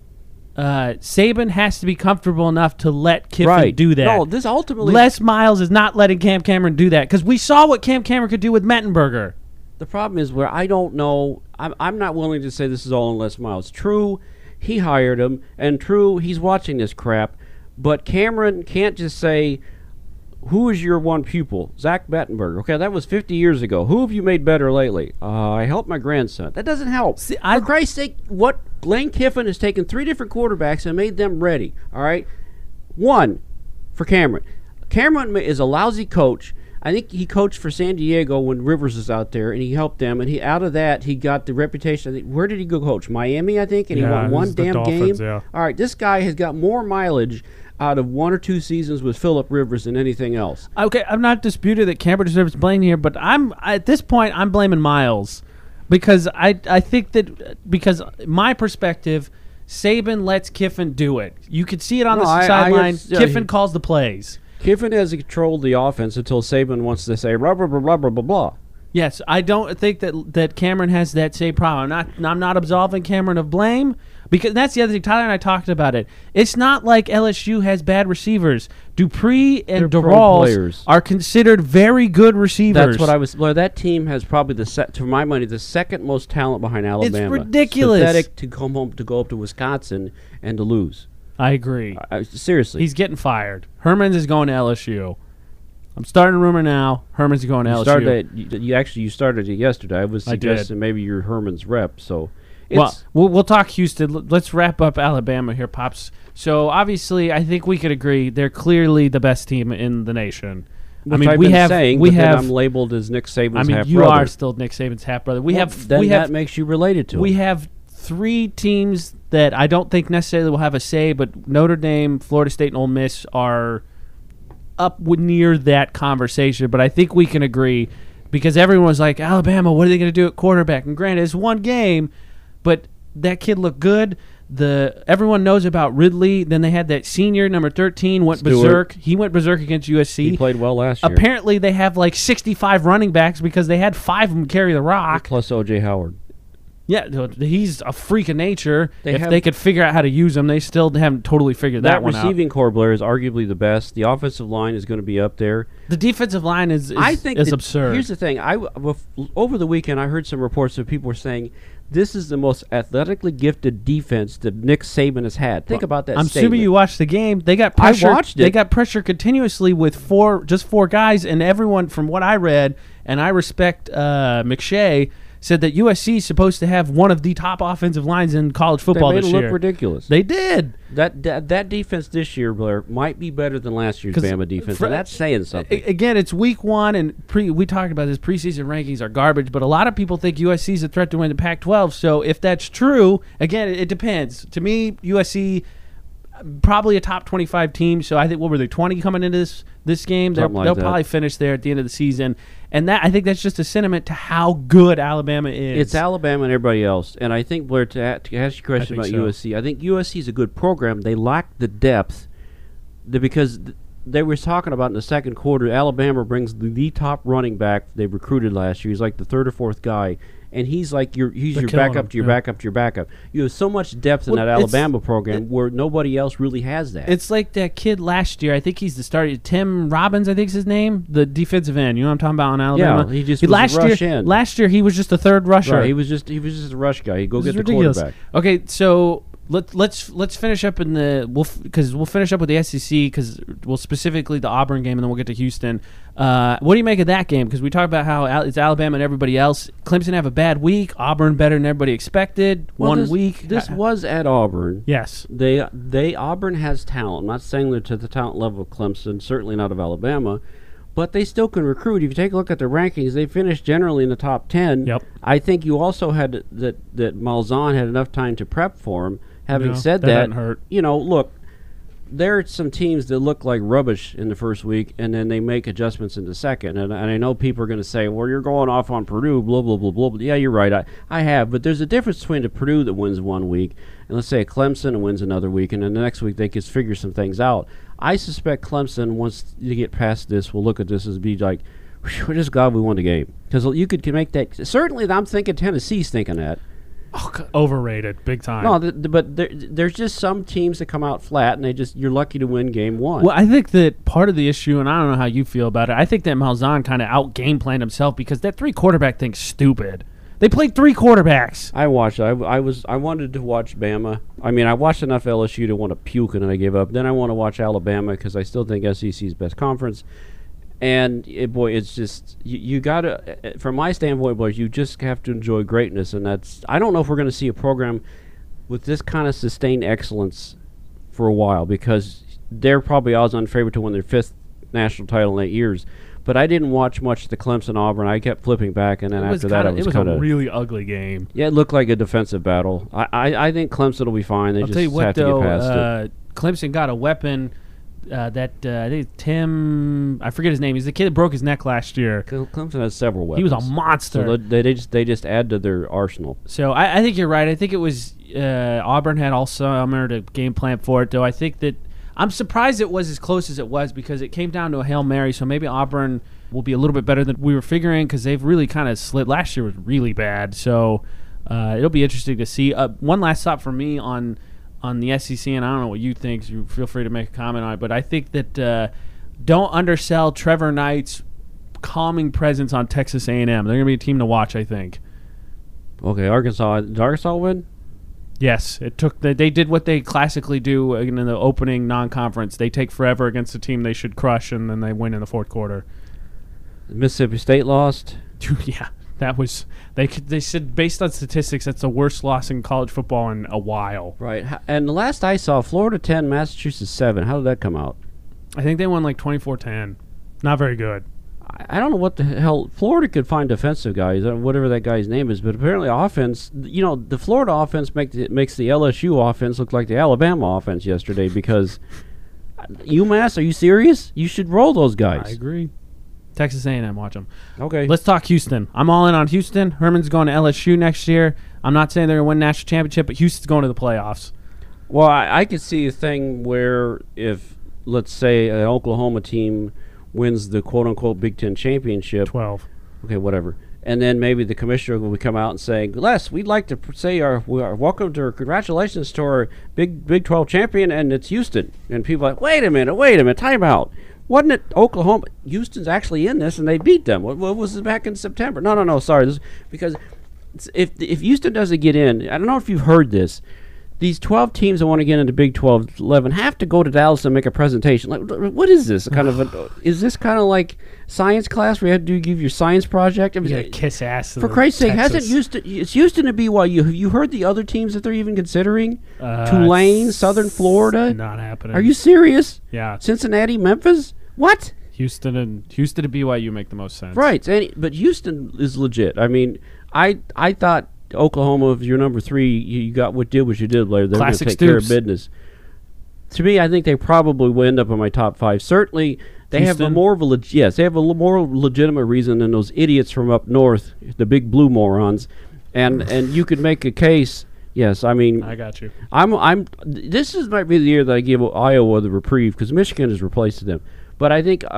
Saban has to be comfortable enough to let Kiffin do that. No, this ultimately... Les Miles is not letting Cam Cameron do that, because we saw what Cam Cameron could do with Mettenberger. The problem is where I don't know. I'm not willing to say this is all on Les Miles. True, he hired him, and true, he's watching this crap. But Cameron can't just say, who is your one pupil? Zach Mettenberger. Okay, that was 50 years ago. Who have you made better lately? I helped my grandson. That doesn't help. For Christ's sake, what Lane Kiffin has taken 3 different quarterbacks and made them ready. All right? One, for Cameron. Cameron is a lousy coach. I think he coached for San Diego when Rivers was out there, and he helped them. And out of that, he got the reputation. I think, where did he go coach? Miami, I think, and he won one damn Dolphins, game. Yeah. All right, this guy has got more mileage out of 1 or 2 seasons with Phillip Rivers than anything else. Okay, I'm not disputing that Cameron deserves blame here, but at this point I'm blaming Miles because I think that because my perspective, Saban lets Kiffin do it. You could see it on the sideline. Kiffin calls the plays. Kiffin has controlled the offense until Saban wants to say blah blah blah blah blah blah blah. Yes, I don't think that Cameron has that same problem. I'm not absolving Cameron of blame because that's the other thing. Tyler and I talked about it. It's not like LSU has bad receivers. Dupree and Durrell are considered very good receivers. That's what I was. Well, that team has probably to my money, the second most talent behind Alabama. It's ridiculous. It's pathetic to come home to go up to Wisconsin and to lose. I agree. Seriously, he's getting fired. Herman's is going to LSU. I'm starting a rumor now. Herman's going to LSU. You started it yesterday. I was suggesting maybe you're Herman's rep. So, we'll talk Houston. Let's wrap up Alabama here, Pops. So obviously, I think we could agree they're clearly the best team in the nation. I'm labeled as Nick Saban's half brother. You are still Nick Saban's half brother. That makes you related to him. We have 3 teams that I don't think necessarily will have a say, but Notre Dame, Florida State, and Ole Miss are up near that conversation. But I think we can agree because everyone was like, Alabama, what are they going to do at quarterback? And granted, it's one game, but that kid looked good. Everyone knows about Ridley. Then they had that senior, number 13, went berserk. He went berserk against USC. He played well last year. Apparently, they have like 65 running backs because they had 5 of them carry the rock. Plus O.J. Howard. Yeah, he's a freak of nature. If they could figure out how to use him, they still haven't totally figured that one out. That receiving core, Blair, is arguably the best. The offensive line is going to be up there. The defensive line is absurd. Here's the thing. Over the weekend, I heard some reports of people were saying this is the most athletically gifted defense that Nick Saban has had. Think about that statement. Assuming you watched the game. They got pressure. I watched it. They got pressure continuously with 4 guys, and everyone, from what I read, and I respect McShay, said that USC is supposed to have one of the top offensive lines in college football this year. They made it look ridiculous. They did. That defense this year, Blair, might be better than last year's Bama defense, and that's saying something. Again, it's week 1, and we talked about this. Preseason rankings are garbage, but a lot of people think USC is a threat to win the Pac-12. So if that's true, again, it depends. To me, USC probably a top 25 team. So I think, what were they, 20 coming into this game? They'll probably finish there at the end of the season. And I think that's just a sentiment to how good Alabama is. It's Alabama and everybody else. And I think, Blair, to ask you a question about USC, I think USC is a good program. They lack the depth because they were talking about in the second quarter, Alabama brings the top running back they recruited last year. He's like the 3rd or 4th guy. And he's like your backup to your backup to your backup. You have so much depth in that Alabama program where nobody else really has that. It's like that kid last year. I think he's the starter. Tim Robbins, I think is his name, the defensive end. You know what I'm talking about in Alabama? Yeah, he just was a rush end. Last year he was just the 3rd rusher. Right, he was just a rush guy. He'd go get the quarterback. Okay, so let's finish up in we'll finish up with the SEC because specifically the Auburn game, and then we'll get to Houston. What do you make of that game? Because we talked about how it's Alabama and everybody else. Clemson have a bad week. Auburn better than everybody expected. This was at Auburn. Yes, Auburn has talent. I'm not saying they're to the talent level of Clemson. Certainly not of Alabama. But they still can recruit. If you take a look at their rankings, they finished generally in the top 10. Yep. I think you also had that Malzahn had enough time to prep for him. Having said that, hurt. Look, there are some teams that look like rubbish in the first week, and then they make adjustments in the second. And I know people are going to say, well, you're going off on Purdue, blah, blah, blah, blah. Yeah, you're right. I have. But there's a difference between a Purdue that wins 1 week and, let's say, a Clemson wins another week, and then the next week they can figure some things out. I suspect Clemson, once you get past this, will look at this as be like, we're just glad we won the game. Because you could make that. Certainly, I'm thinking Tennessee's thinking that. Oh, overrated, big time. No, but there's just some teams that come out flat, and you're lucky to win game 1. Well, I think that part of the issue, and I don't know how you feel about it, I think that Malzahn kind of out-game planned himself because that 3-quarterback thing's stupid. They played 3 quarterbacks. I watched. I wanted to watch Bama. I mean, I watched enough LSU to want to puke, and then I gave up. Then I want to watch Alabama because I still think SEC's best conference. And it's just you gotta. From my standpoint, boys, you just have to enjoy greatness, and that's. I don't know if we're going to see a program with this kind of sustained excellence for a while because they're probably odds-on favorite to win their 5th national title in 8 years. But I didn't watch much of the Clemson-Auburn. I kept flipping back, and then after that, it was a really ugly game. Yeah, it looked like a defensive battle. I think Clemson will be fine. I'll tell you what, though, Clemson got a weapon that I think Tim, I forget his name. He's the kid that broke his neck last year. Clemson has several weapons. He was a monster. So they just add to their arsenal. So I think you're right. I think it was Auburn had all summer to game plan for it, though. I think that I'm surprised it was as close as it was because it came down to a Hail Mary, so maybe Auburn will be a little bit better than we were figuring because they've really kind of slid. Last year was really bad, so it'll be interesting to see. One last thought for me on the SEC, and I don't know what you think, so you feel free to make a comment on it, but I think that don't undersell Trevor Knight's calming presence on Texas A&M. They're going to be a team to watch, I think. Okay, Arkansas. Did Arkansas win? Yes, it took. They did what they classically do in the opening non-conference. They take forever against a team they should crush, and then they win in the fourth quarter. Mississippi State lost. Yeah, that was. They said based on statistics, that's the worst loss in college football in a while. Right, and the last I saw, Florida 10, Massachusetts 7. How did that come out? I think they won like 24-10. Not very good. I don't know what the hell. Florida could find defensive guys, whatever that guy's name is, but apparently offense, the Florida offense makes the LSU offense look like the Alabama offense yesterday because UMass, are you serious? You should roll those guys. I agree. Texas A&M, watch them. Okay. Let's talk Houston. I'm all in on Houston. Herman's going to LSU next year. I'm not saying they're going to win national championship, but Houston's going to the playoffs. Well, I could see a thing where if, let's say, an Oklahoma team wins the quote-unquote Big Ten championship. 12. Okay, whatever. And then maybe the commissioner will come out and say, Les, we'd like to say our welcome to, congratulations to our Big 12 champion, and it's Houston. And people are like, wait a minute, time out. Wasn't it Oklahoma? Houston's actually in this, and they beat them. What was it back in September? No, sorry. Because if Houston doesn't get in, I don't know if you've heard this, these 12 teams that want to get into Big 12 11 have to go to Dallas and make a presentation. Like, what is this? Is this kind of like science class where you have to give your science project? I mean, kiss ass. For Christ's sake, hasn't Houston? It's Houston to BYU. Have you heard the other teams that they're even considering? Tulane, Southern Florida. Not happening. Are you serious? Yeah. Cincinnati, Memphis. What? Houston to BYU make the most sense. Right, but Houston is legit. I mean, I thought Oklahoma, if you're number 3, you got what you did, Blair. They're going to take care of business. To me, I think they probably will end up in my top 5. Certainly, they Houston? have a more of a they have a more legitimate reason than those idiots from up north, the big blue morons, and you could make a case. Yes, I mean, I got you. This might be the year that I give Iowa the reprieve because Michigan has replaced them. But I think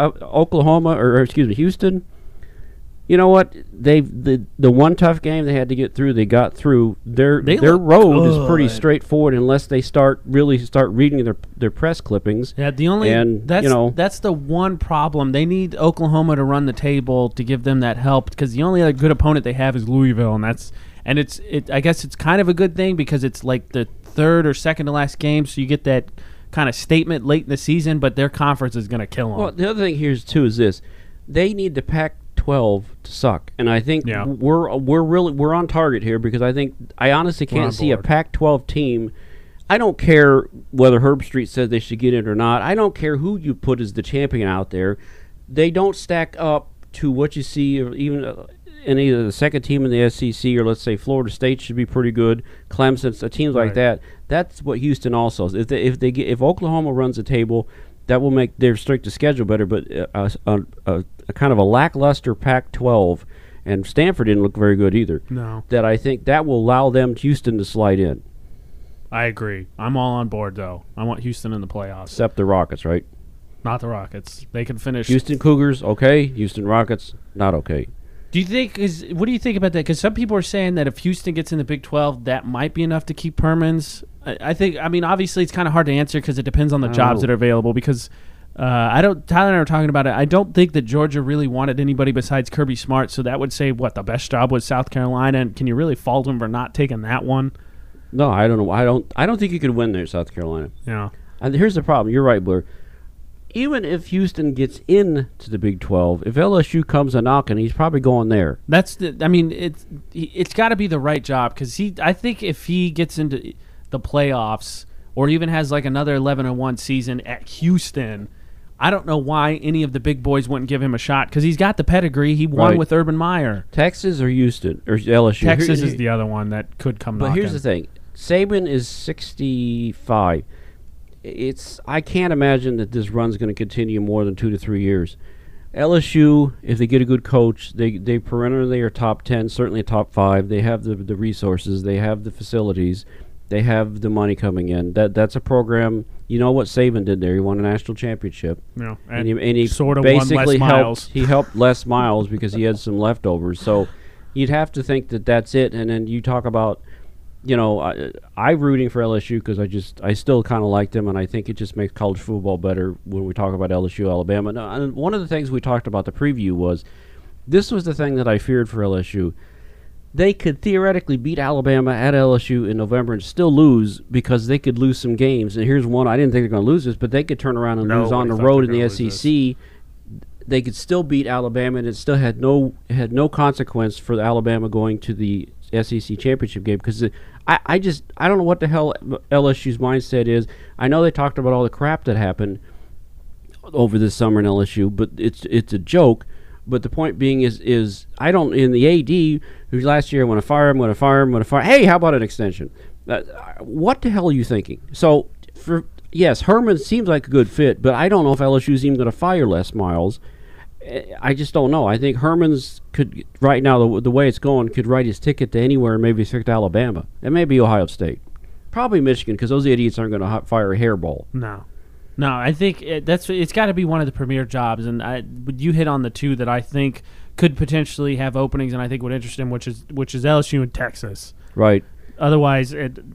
Houston. You know what? The one tough game they had to get through, they got through. Their road is pretty straightforward unless they start reading their press clippings. Yeah, that's the one problem. They need Oklahoma to run the table to give them that help because the only other good opponent they have is Louisville, and I guess it's kind of a good thing because it's like the third or second to last game, so you get that kind of statement late in the season, but their conference is going to kill them. Well, the other thing here is this: they need to pack 12 to suck, and I think we're on target here because I honestly can't see a Pac-12 team. I don't care whether Herb Street says they should get in or not. I don't care who you put as the champion out there. They don't stack up to what you see, even in either the second team in the SEC or let's say Florida State should be pretty good. Clemson, teams like that. That's what Houston also is. If Oklahoma runs the table, that will make their strength of schedule better. But a kind of a lackluster Pac-12, and Stanford didn't look very good either. No. That I think that will allow Houston to slide in. I agree. I'm all on board, though. I want Houston in the playoffs. Except the Rockets, right? Not the Rockets. They can finish. Houston Cougars, okay. Houston Rockets, not okay. What do you think about that? Because some people are saying that if Houston gets in the Big 12, that might be enough to keep Permans. I mean, obviously it's kind of hard to answer because it depends on the jobs that are available. Because Tyler and I were talking about it. I don't think that Georgia really wanted anybody besides Kirby Smart. So that would say the best job was South Carolina. And can you really fault him for not taking that one? No, I don't know. I don't think you could win there, South Carolina. Yeah. And here's the problem. You're right, Blair. Even if Houston gets into the Big 12, if LSU comes a knocking, he's probably going there. It's got to be the right job because I think if he gets into the playoffs or even has like another 11-1 season at Houston, I don't know why any of the big boys wouldn't give him a shot because he's got the pedigree. He won with Urban Meyer. Texas or Houston or LSU? Texas is the other one that could come knocking. But here's the thing. Saban is 65. I can't imagine that this run's going to continue more than 2 to 3 years. LSU, if they get a good coach, they perennially are top 10, certainly top 5. They have the resources. They have the facilities. They have the money coming in. That's a program. You know what Saban did there? He won a national championship. Yeah, and he sort of basically won Les Miles. He helped Les Miles because he had some leftovers. So you'd have to think that that's it. And then you talk about, I'm rooting for LSU because I still kind of like them, and I think it just makes college football better when we talk about LSU, Alabama. Now, and one of the things we talked about the preview was this was the thing that I feared for LSU. They could theoretically beat Alabama at LSU in November and still lose because they could lose some games. And here's one. I didn't think they're going to lose this, but they could turn around and lose on the road in the SEC. They could still beat Alabama, and it still had no consequence for Alabama going to the SEC championship game because I don't know what the hell LSU's mindset is. I know they talked about all the crap that happened over this summer in LSU, but it's a joke. But the point being is I don't, in the AD, who's last year, I'm going to fire him. Hey, how about an extension? What the hell are you thinking? So, yes, Herman seems like a good fit, but I don't know if LSU's even going to fire Les Miles. I just don't know. I think Herman's could, right now, the way it's going, could write his ticket to anywhere and maybe stick to Alabama. And maybe Ohio State. Probably Michigan, because those idiots aren't going to fire a hairball. No, I think it's got to be one of the premier jobs, and you hit on the two that I think could potentially have openings, and I think would interest him, which is LSU and Texas. Right. Otherwise,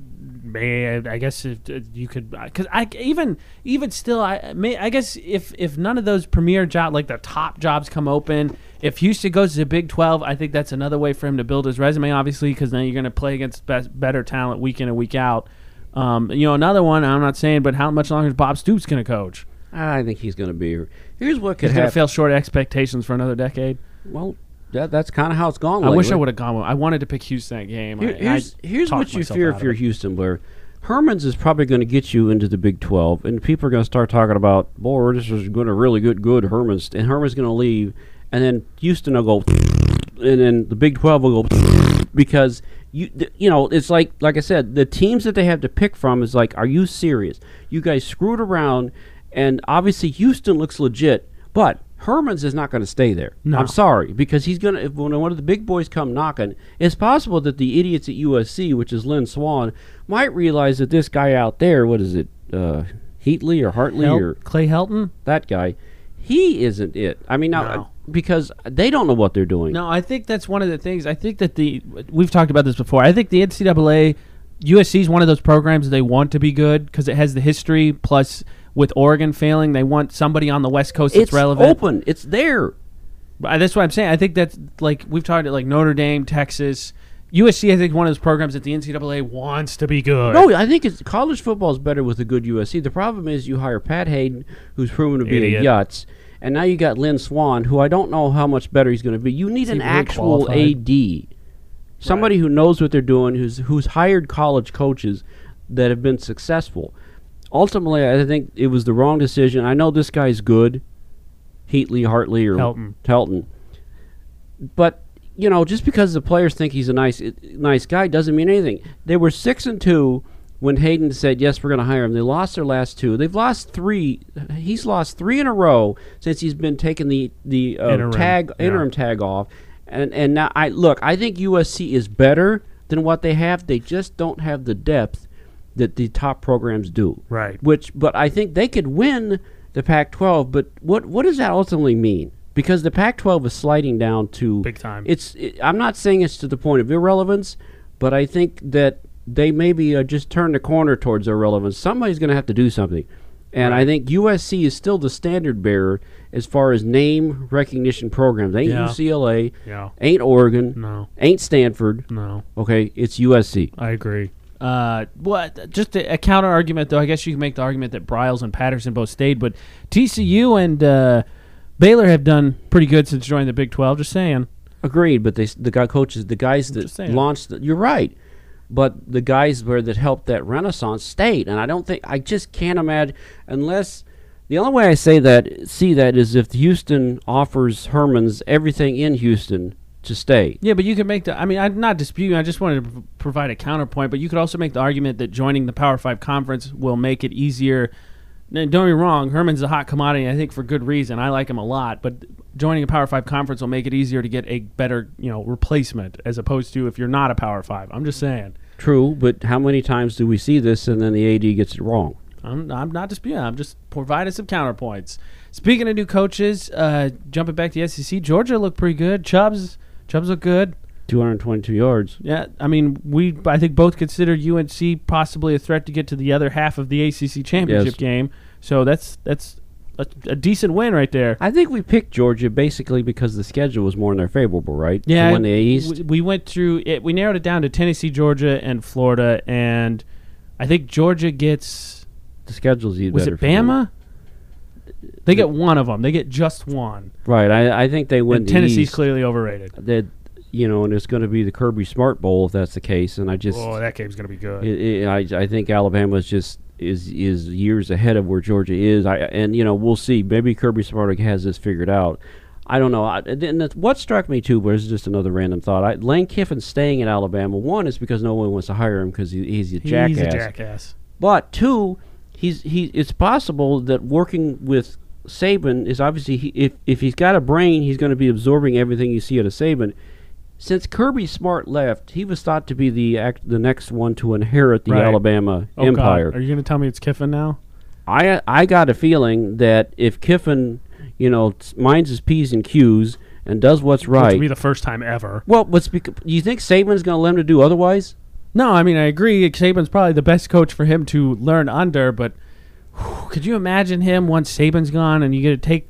I guess you could, because even still, I guess if none of those premier jobs, like the top jobs, come open, if Houston goes to the Big 12, I think that's another way for him to build his resume, obviously, because then you're going to play against better talent week in and week out. Another one, I'm not saying, but how much longer is Bob Stoops going to coach? I think he's going to be here. Here's what could happen. He's going to fail short of expectations for another decade. Well, that's kind of how it's gone lately. I wish I would have gone with. I wanted to pick Houston that game. Here's what you fear if you're Houston, Blair. Herman's is probably going to get you into the Big 12, and people are going to start talking about, boy, this is going to really get good. Herman's going to leave, and then Houston will go, and then the Big 12 will go, because it's like I said, the teams that they have to pick from is like, are you serious? You guys screwed around, and obviously Houston looks legit, but Herman's is not going to stay there. No. I'm sorry, because he's going to, when one of the big boys come knocking, it's possible that the idiots at USC, which is Lynn Swann, might realize that this guy out there, what is it, Heatley or Hartley or Clay Helton? That guy, he isn't it. I mean, now because they don't know what they're doing. No, I think that's one of the things. I think that we've talked about this before. I think the NCAA, USC is one of those programs they want to be good because it has the history. Plus, with Oregon failing, they want somebody on the West Coast that's relevant. It's open. It's there. That's what I'm saying. I think that's like we've talked about, like Notre Dame, Texas. USC, I think, is one of those programs that the NCAA wants to be good. No, I think college football is better with a good USC. The problem is you hire Pat Hayden, who's proven to be a yutz, and now you got Lynn Swann, who I don't know how much better he's going to be. You need an actual AD, somebody who knows what they're doing, who's hired college coaches that have been successful. Ultimately, I think it was the wrong decision. I know this guy's good, Heatley, Hartley, or Helton, but just because the players think he's a nice guy doesn't mean anything. They were 6-2 when Hayden said, yes, we're going to hire him. They lost their last 2. They've lost 3. He's lost 3 in a row since he's been taking the interim tag off. And now, I think USC is better than what they have. They just don't have the depth that the top programs do. Right. But I think they could win the Pac-12, but what does that ultimately mean? Because the Pac-12 is sliding down to big time. I'm not saying it's to the point of irrelevance, but I think that they maybe just turned the corner towards irrelevance. Somebody's going to have to do something. And I think USC is still the standard bearer as far as name recognition programs. Ain't UCLA, ain't Oregon, ain't Stanford. No. Okay, it's USC. I agree. Just a counter argument, though. I guess you can make the argument that Bryles and Patterson both stayed, but TCU and Baylor have done pretty good since joining the Big 12. Just saying. Agreed, but the guys that launched. You're right, but the guys that helped that renaissance stayed, and I just can't imagine unless the The only way I see that is if Houston offers Herman's everything in Houston to stay. Yeah, but you could make I'm not disputing. I just wanted to provide a counterpoint. But you could also make the argument that joining the Power 5 conference will make it easier. Now, don't get me wrong, Herman's a hot commodity, I think, for good reason. I like him a lot. But joining a Power 5 conference will make it easier to get a better, replacement as opposed to if you're not a Power 5. I'm just saying. True, but how many times do we see this and then the AD gets it wrong? I'm not disputing. I'm just providing some counterpoints. Speaking of new coaches, jumping back to the SEC, Georgia looked pretty good. Chubbs looked good. 222 yards. Yeah, I think both consider UNC possibly a threat to get to the other half of the ACC championship game. So that's a decent win right there. I think we picked Georgia basically because the schedule was more in their favorable, right? Yeah, to win the East. We went through it. We narrowed it down to Tennessee, Georgia, and Florida, and I think Georgia gets. The schedule's even better. Was it Bama? They get one of them. They get just one. Right. I think they win. And Tennessee's clearly overrated. And it's going to be the Kirby Smart Bowl if that's the case. And that game's going to be good. I think Alabama is years ahead of where Georgia is. We'll see. Maybe Kirby Smart has this figured out. I don't know. What struck me too, but it's just another random thought. Lane Kiffin staying at Alabama. One is because no one wants to hire him because he's a jackass. He's a jackass. But two. It's possible that working with Saban is obviously if he's got a brain, he's going to be absorbing everything you see out of Saban. Since Kirby Smart left, he was thought to be the next one to inherit the Alabama empire. God. Are you going to tell me it's Kiffin now? I got a feeling that if Kiffin, minds his P's and Q's and does what's right, it'll be the first time ever. Well, do you think Saban's going to let him to do otherwise? No, I agree. Saban's probably the best coach for him to learn under, but could you imagine him once Saban's gone and you take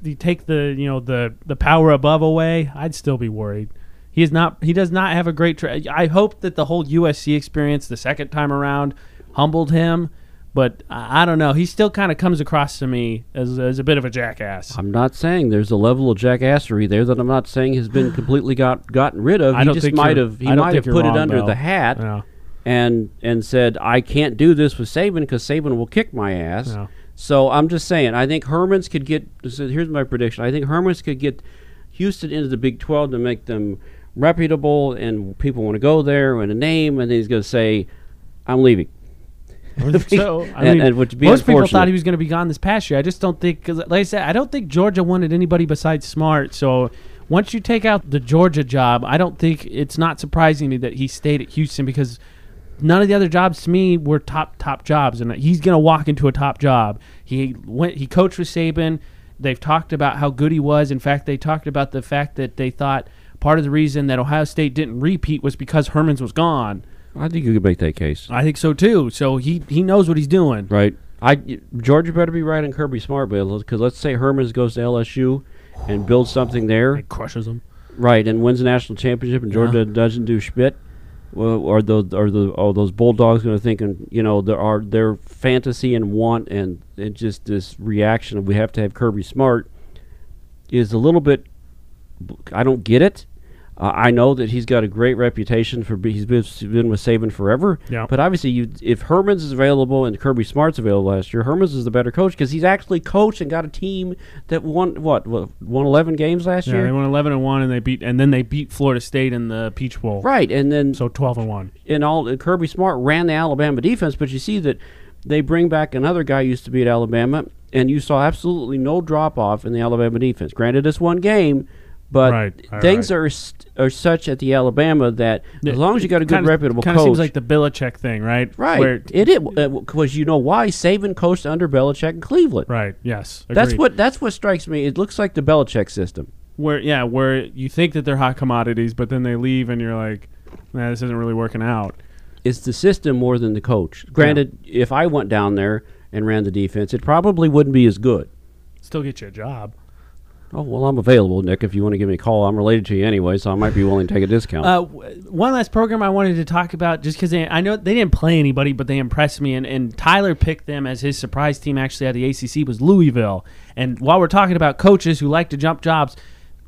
the power above away? I'd still be worried. He does not have a great I hope that the whole USC experience the second time around humbled him, but I don't know. He still kind of comes across to me as a bit of a jackass. I'm not saying there's a level of jackassery there that I'm not saying has been completely gotten rid of. He just might have put it under the hat. Yeah. And said, I can't do this with Saban because Saban will kick my ass. Yeah. So I'm just saying, I think Herman's could get, here's my prediction, I think Herman's could get Houston into the Big 12 to make them reputable and people want to go there and a name, and then he's going to say, I'm leaving. So, most people thought he was going to be gone this past year. I just don't think, because like I said, I don't think Georgia wanted anybody besides Smart. So once you take out the Georgia job, I don't think it's not surprising me that he stayed at Houston because none of the other jobs to me were top jobs, and he's going to walk into a top job. He coached with Saban. They've talked about how good he was. In fact, they talked about the fact that they thought part of the reason that Ohio State didn't repeat was because Herman's was gone. I think you could make that case. I think so too. So he knows what he's doing. Right. Georgia better be right on Kirby Smart, because let's say Herman goes to LSU and builds something there. It crushes them. Right, and wins the national championship, and Georgia doesn't do schmidt. Well, are those Bulldogs going to think, their fantasy and want and just this reaction of we have to have Kirby Smart is a little bit. I don't get it. I know that he's got a great reputation he's been with Saban forever. Yeah. But obviously, if Herman's is available and Kirby Smart's available last year, Herman's is the better coach because he's actually coached and got a team that won 11 games last year. Yeah, they won 11-1, and then they beat Florida State in the Peach Bowl. Right, and then so 12-1. And Kirby Smart ran the Alabama defense, but you see that they bring back another guy who used to be at Alabama, and you saw absolutely no drop off in the Alabama defense. Granted, it's one game. But things are such at the Alabama that as long as you got a good, reputable coach. Kind of seems like the Belichick thing, right? Right. Where it is, because you know why? Saban coached under Belichick in Cleveland. Right, yes. Agreed. That's what strikes me. It looks like the Belichick system. Where you think that they're hot commodities, but then they leave and you're like, nah, this isn't really working out. It's the system more than the coach. Granted, if I went down there and ran the defense, it probably wouldn't be as good. Still get you a job. Oh, well, I'm available, Nick, if you want to give me a call. I'm related to you anyway, so I might be willing to take a discount. One last program I wanted to talk about, just because I know they didn't play anybody, but they impressed me, and Tyler picked them as his surprise team actually at the ACC was Louisville. And while we're talking about coaches who like to jump jobs,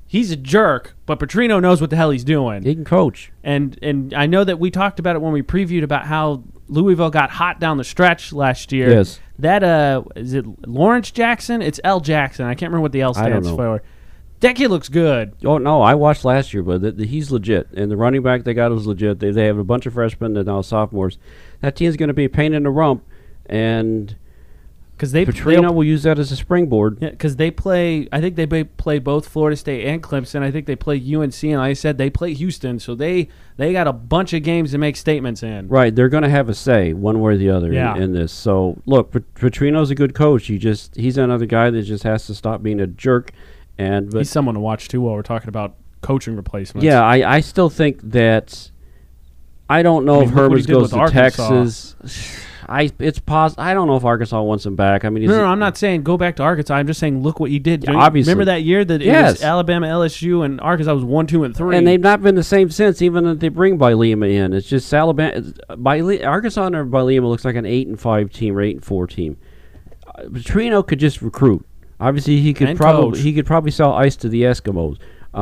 he's a jerk, but Petrino knows what the hell he's doing. He can coach. And I know that we talked about it when we previewed about how Louisville got hot down the stretch last year. Yes. That is it Lawrence Jackson? It's L Jackson. I can't remember what the L stands for. That kid looks good. Oh, no, I watched last year, but he's legit. And the running back they got was legit. They have a bunch of freshmen and now sophomores. That team's going to be a pain in the rump, and Petrino will use that as a springboard. Yeah, because they play. I think they play both Florida State and Clemson. I think they play UNC, and like I said, they play Houston. So they got a bunch of games to make statements in. Right, they're going to have a say one way or the other in this. So look, Petrino's a good coach. He's another guy that just has to stop being a jerk. But he's someone to watch too while we're talking about coaching replacements. Yeah, I still think that I don't know if Herbert goes to Texas. It's possible. I don't know if Arkansas wants him back. I mean, no, I'm not saying go back to Arkansas. I'm just saying look what you did. Obviously, remember that year that it was Alabama, LSU, and Arkansas was 1, 2, and 3, and they've not been the same since. Even if they bring Bielema in, it's just Alabama. Arkansas under Bielema looks like an 8-5 team or 8-4 team. Petrino could just recruit. Obviously, he could probably sell ice to the Eskimos.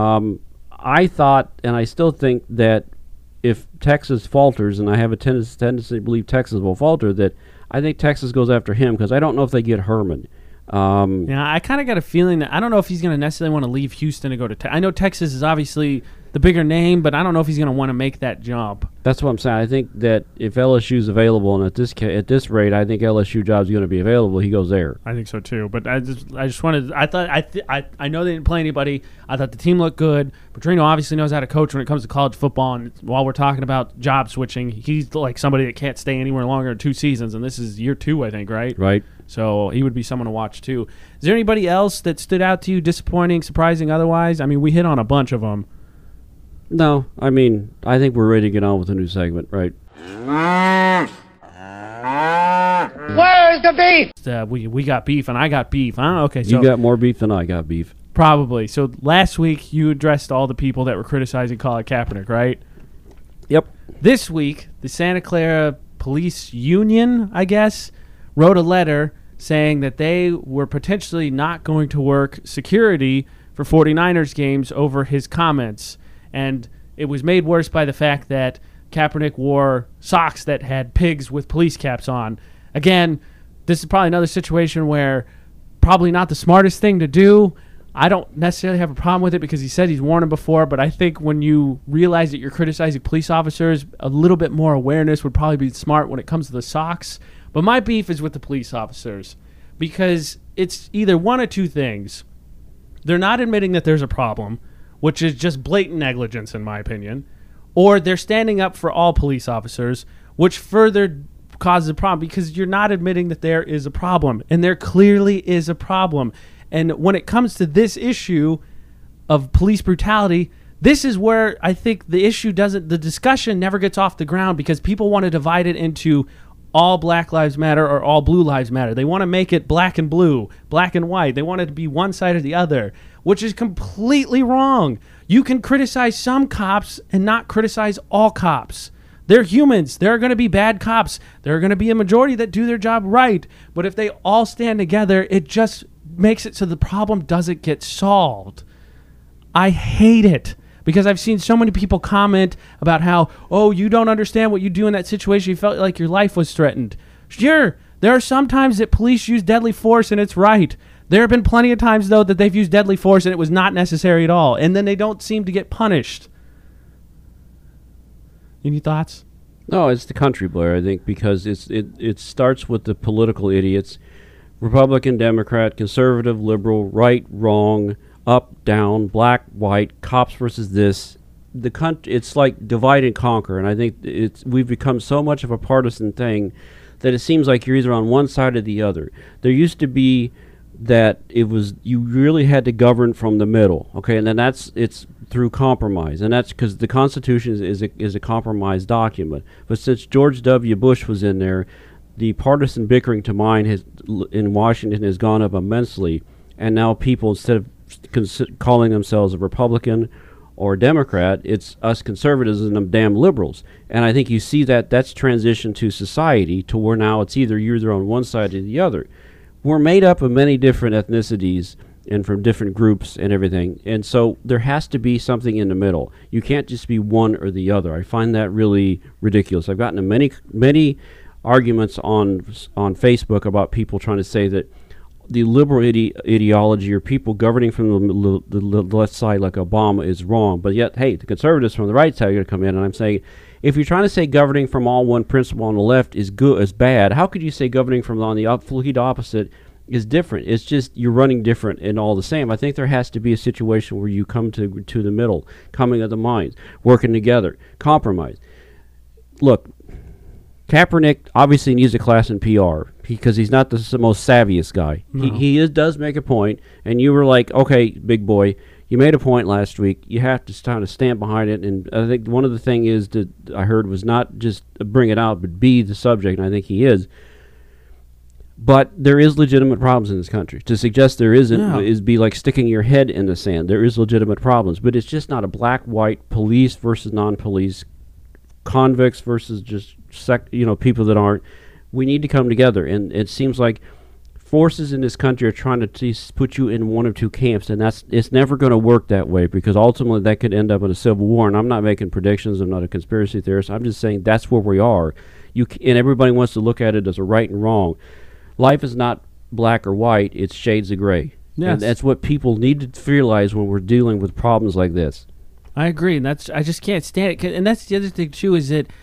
I thought, and I still think that if Texas falters, and I have a tendency to believe Texas will falter, that I think Texas goes after him because I don't know if they get Herman. I kind of got a feeling that I don't know if he's going to necessarily want to leave Houston to go to I know Texas is obviously the bigger name, but I don't know if he's going to want to make that jump. That's what I'm saying. I think that if LSU's available, and at this rate, I think LSU job's going to be available, he goes there. I think so too. But I just wanted. I know they didn't play anybody. I thought the team looked good. Petrino obviously knows how to coach when it comes to college football. And while we're talking about job switching, he's like somebody that can't stay anywhere longer than 2 seasons, and this is year 2, I think, right? Right. So he would be someone to watch too. Is there anybody else that stood out to you, disappointing, surprising, otherwise? I mean, we hit on a bunch of them. No, I mean, I think we're ready to get on with a new segment, right? Where's the beef? We got beef, and I got beef. Huh? Okay, so you got more beef than I got beef. Probably. So last week you addressed all the people that were criticizing Colin Kaepernick, right? Yep. This week, the Santa Clara Police Union, I guess, wrote a letter saying that they were potentially not going to work security for 49ers games over his comments. And it was made worse by the fact that Kaepernick wore socks that had pigs with police caps on. Again, this is probably another situation where probably not the smartest thing to do. I don't necessarily have a problem with it because he said he's worn them before, but I think when you realize that you're criticizing police officers, a little bit more awareness would probably be smart when it comes to the socks. But my beef is with the police officers because it's either one of two things. They're not admitting that there's a problem, which is just blatant negligence in my opinion, or they're standing up for all police officers, which further causes a problem because you're not admitting that there is a problem, and there clearly is a problem. And when it comes to this issue of police brutality, this is where I think the discussion never gets off the ground because people want to divide it into all Black Lives Matter or all Blue Lives Matter. They want to make it black and blue, black and white. They want it to be one side or the other, which is completely wrong. You can criticize some cops and not criticize all cops. They're humans. There are going to be bad cops. There are going to be a majority that do their job right. But if they all stand together, it just makes it so the problem doesn't get solved. I hate it. Because I've seen so many people comment about how, oh, you don't understand what you do in that situation. You felt like your life was threatened. Sure, there are some times that police use deadly force and it's right. There have been plenty of times, though, that they've used deadly force and it was not necessary at all. And then they don't seem to get punished. Any thoughts? No, it's the country, Blair, I think, because it starts with the political idiots. Republican, Democrat, conservative, liberal, right, wrong, up, down, black, white, cops versus this. It's like divide and conquer, and I think we've become so much of a partisan thing that it seems like you're either on one side or the other. There used to be that you really had to govern from the middle, okay, and then it's through compromise, and that's because the Constitution is a compromise document. But since George W. Bush was in there, the partisan bickering to mine in Washington has gone up immensely, and now people, instead of calling themselves a Republican or a Democrat, it's us conservatives and them damn liberals. And I think you see that's transitioned to society to where now you're either on one side or the other. We're made up of many different ethnicities, and from different groups and everything. And so there has to be something in the middle. You can't just be one or the other. I find that really ridiculous. I've gotten in many arguments on Facebook about people trying to say that the liberal ideology or people governing from the left side like Obama is wrong. But yet, hey, the conservatives from the right side are going to come in, and I'm saying, if you're trying to say governing from all one principle on the left is good, is bad, how could you say governing from on the complete opposite is different? It's just you're running different and all the same. I think there has to be a situation where you come to the middle, coming of the minds, working together, compromise. Look, Kaepernick obviously needs a class in PR because he's not the most savviest guy. No. He does make a point, and you were like, okay, big boy, you made a point last week. You have to kind of stand behind it, and I think one of the thing is that I heard was not just bring it out, but be the subject, and I think he is. But there is legitimate problems in this country. To suggest there isn't is be like sticking your head in the sand. There is legitimate problems, but it's just not a black-white, police versus non-police, convicts versus just people that aren't. We need to come together, and it seems like forces in this country are trying to put you in one of two camps, and it's never going to work that way, because ultimately that could end up in a civil war. And I'm not making predictions. I'm not a conspiracy theorist. I'm just saying that's where we are. And everybody wants to look at it as a right and wrong. Life is not black or white. It's shades of gray. Yes. And that's what people need to realize when we're dealing with problems like this. I agree, and I just can't stand it. And that's the other thing too, is that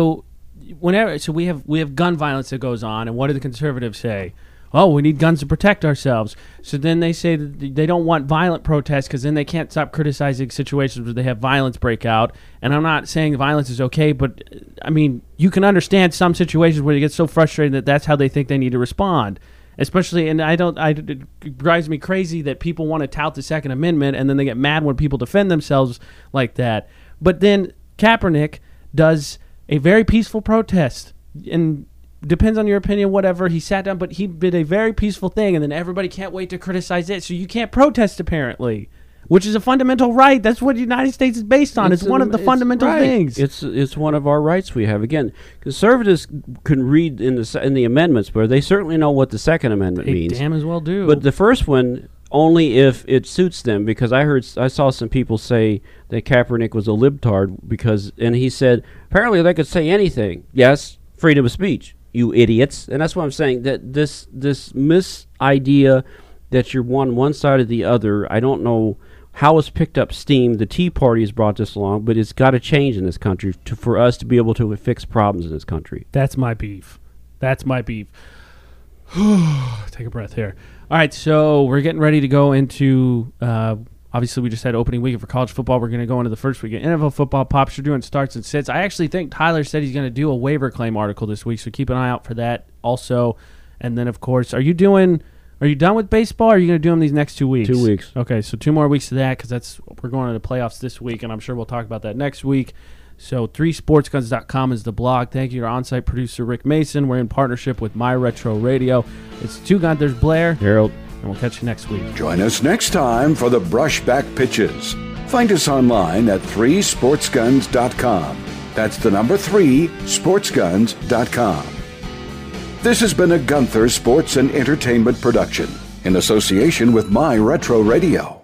we have gun violence that goes on, and what do the conservatives say? Oh, we need guns to protect ourselves. So then they say that they don't want violent protests because then they can't stop criticizing situations where they have violence break out. And I'm not saying violence is okay, but I mean, you can understand some situations where you get so frustrated that that's how they think they need to respond. Especially, and it drives me crazy that people want to tout the Second Amendment and then they get mad when people defend themselves like that. But then Kaepernick does a very peaceful protest, and depends on your opinion, whatever. He sat down, but he did a very peaceful thing, and then everybody can't wait to criticize it. So you can't protest, apparently, which is a fundamental right. That's what the United States is based on. It's one of the fundamental things. It's one of our rights we have. Again, conservatives can read in the amendments, but they certainly know what the Second Amendment means. They damn as well do. But the first one, only if it suits them, because I saw some people say that Kaepernick was a libtard and he said apparently they could say anything. Yes, freedom of speech, you idiots. And that's what I'm saying, that this idea that you're one side or the other, I don't know how it's picked up steam. The Tea Party has brought this along, but it's got to change in this country for us to be able to fix problems in this country. That's my beef. Take a breath here. All right, so we're getting ready to go into, obviously we just had opening weekend for college football. We're going to go into the first weekend. NFL football, Pops, you're doing starts and sits. I actually think Tyler said he's going to do a waiver claim article this week, so keep an eye out for that also. And then, of course, are you done with baseball, or are you going to do them these next 2 weeks? 2 weeks. Okay, so 2 more weeks to that, because we're going to the playoffs this week, and I'm sure we'll talk about that next week. So 3sportsguns.com is the blog. Thank you to our on-site producer, Rick Mason. We're in partnership with My Retro Radio. It's Two Gunther's, Blair. Harold. And we'll catch you next week. Join us next time for the Brushback Pitches. Find us online at 3sportsguns.com. That's the number 3sportsguns.com. This has been a Gunther Sports and Entertainment production in association with My Retro Radio.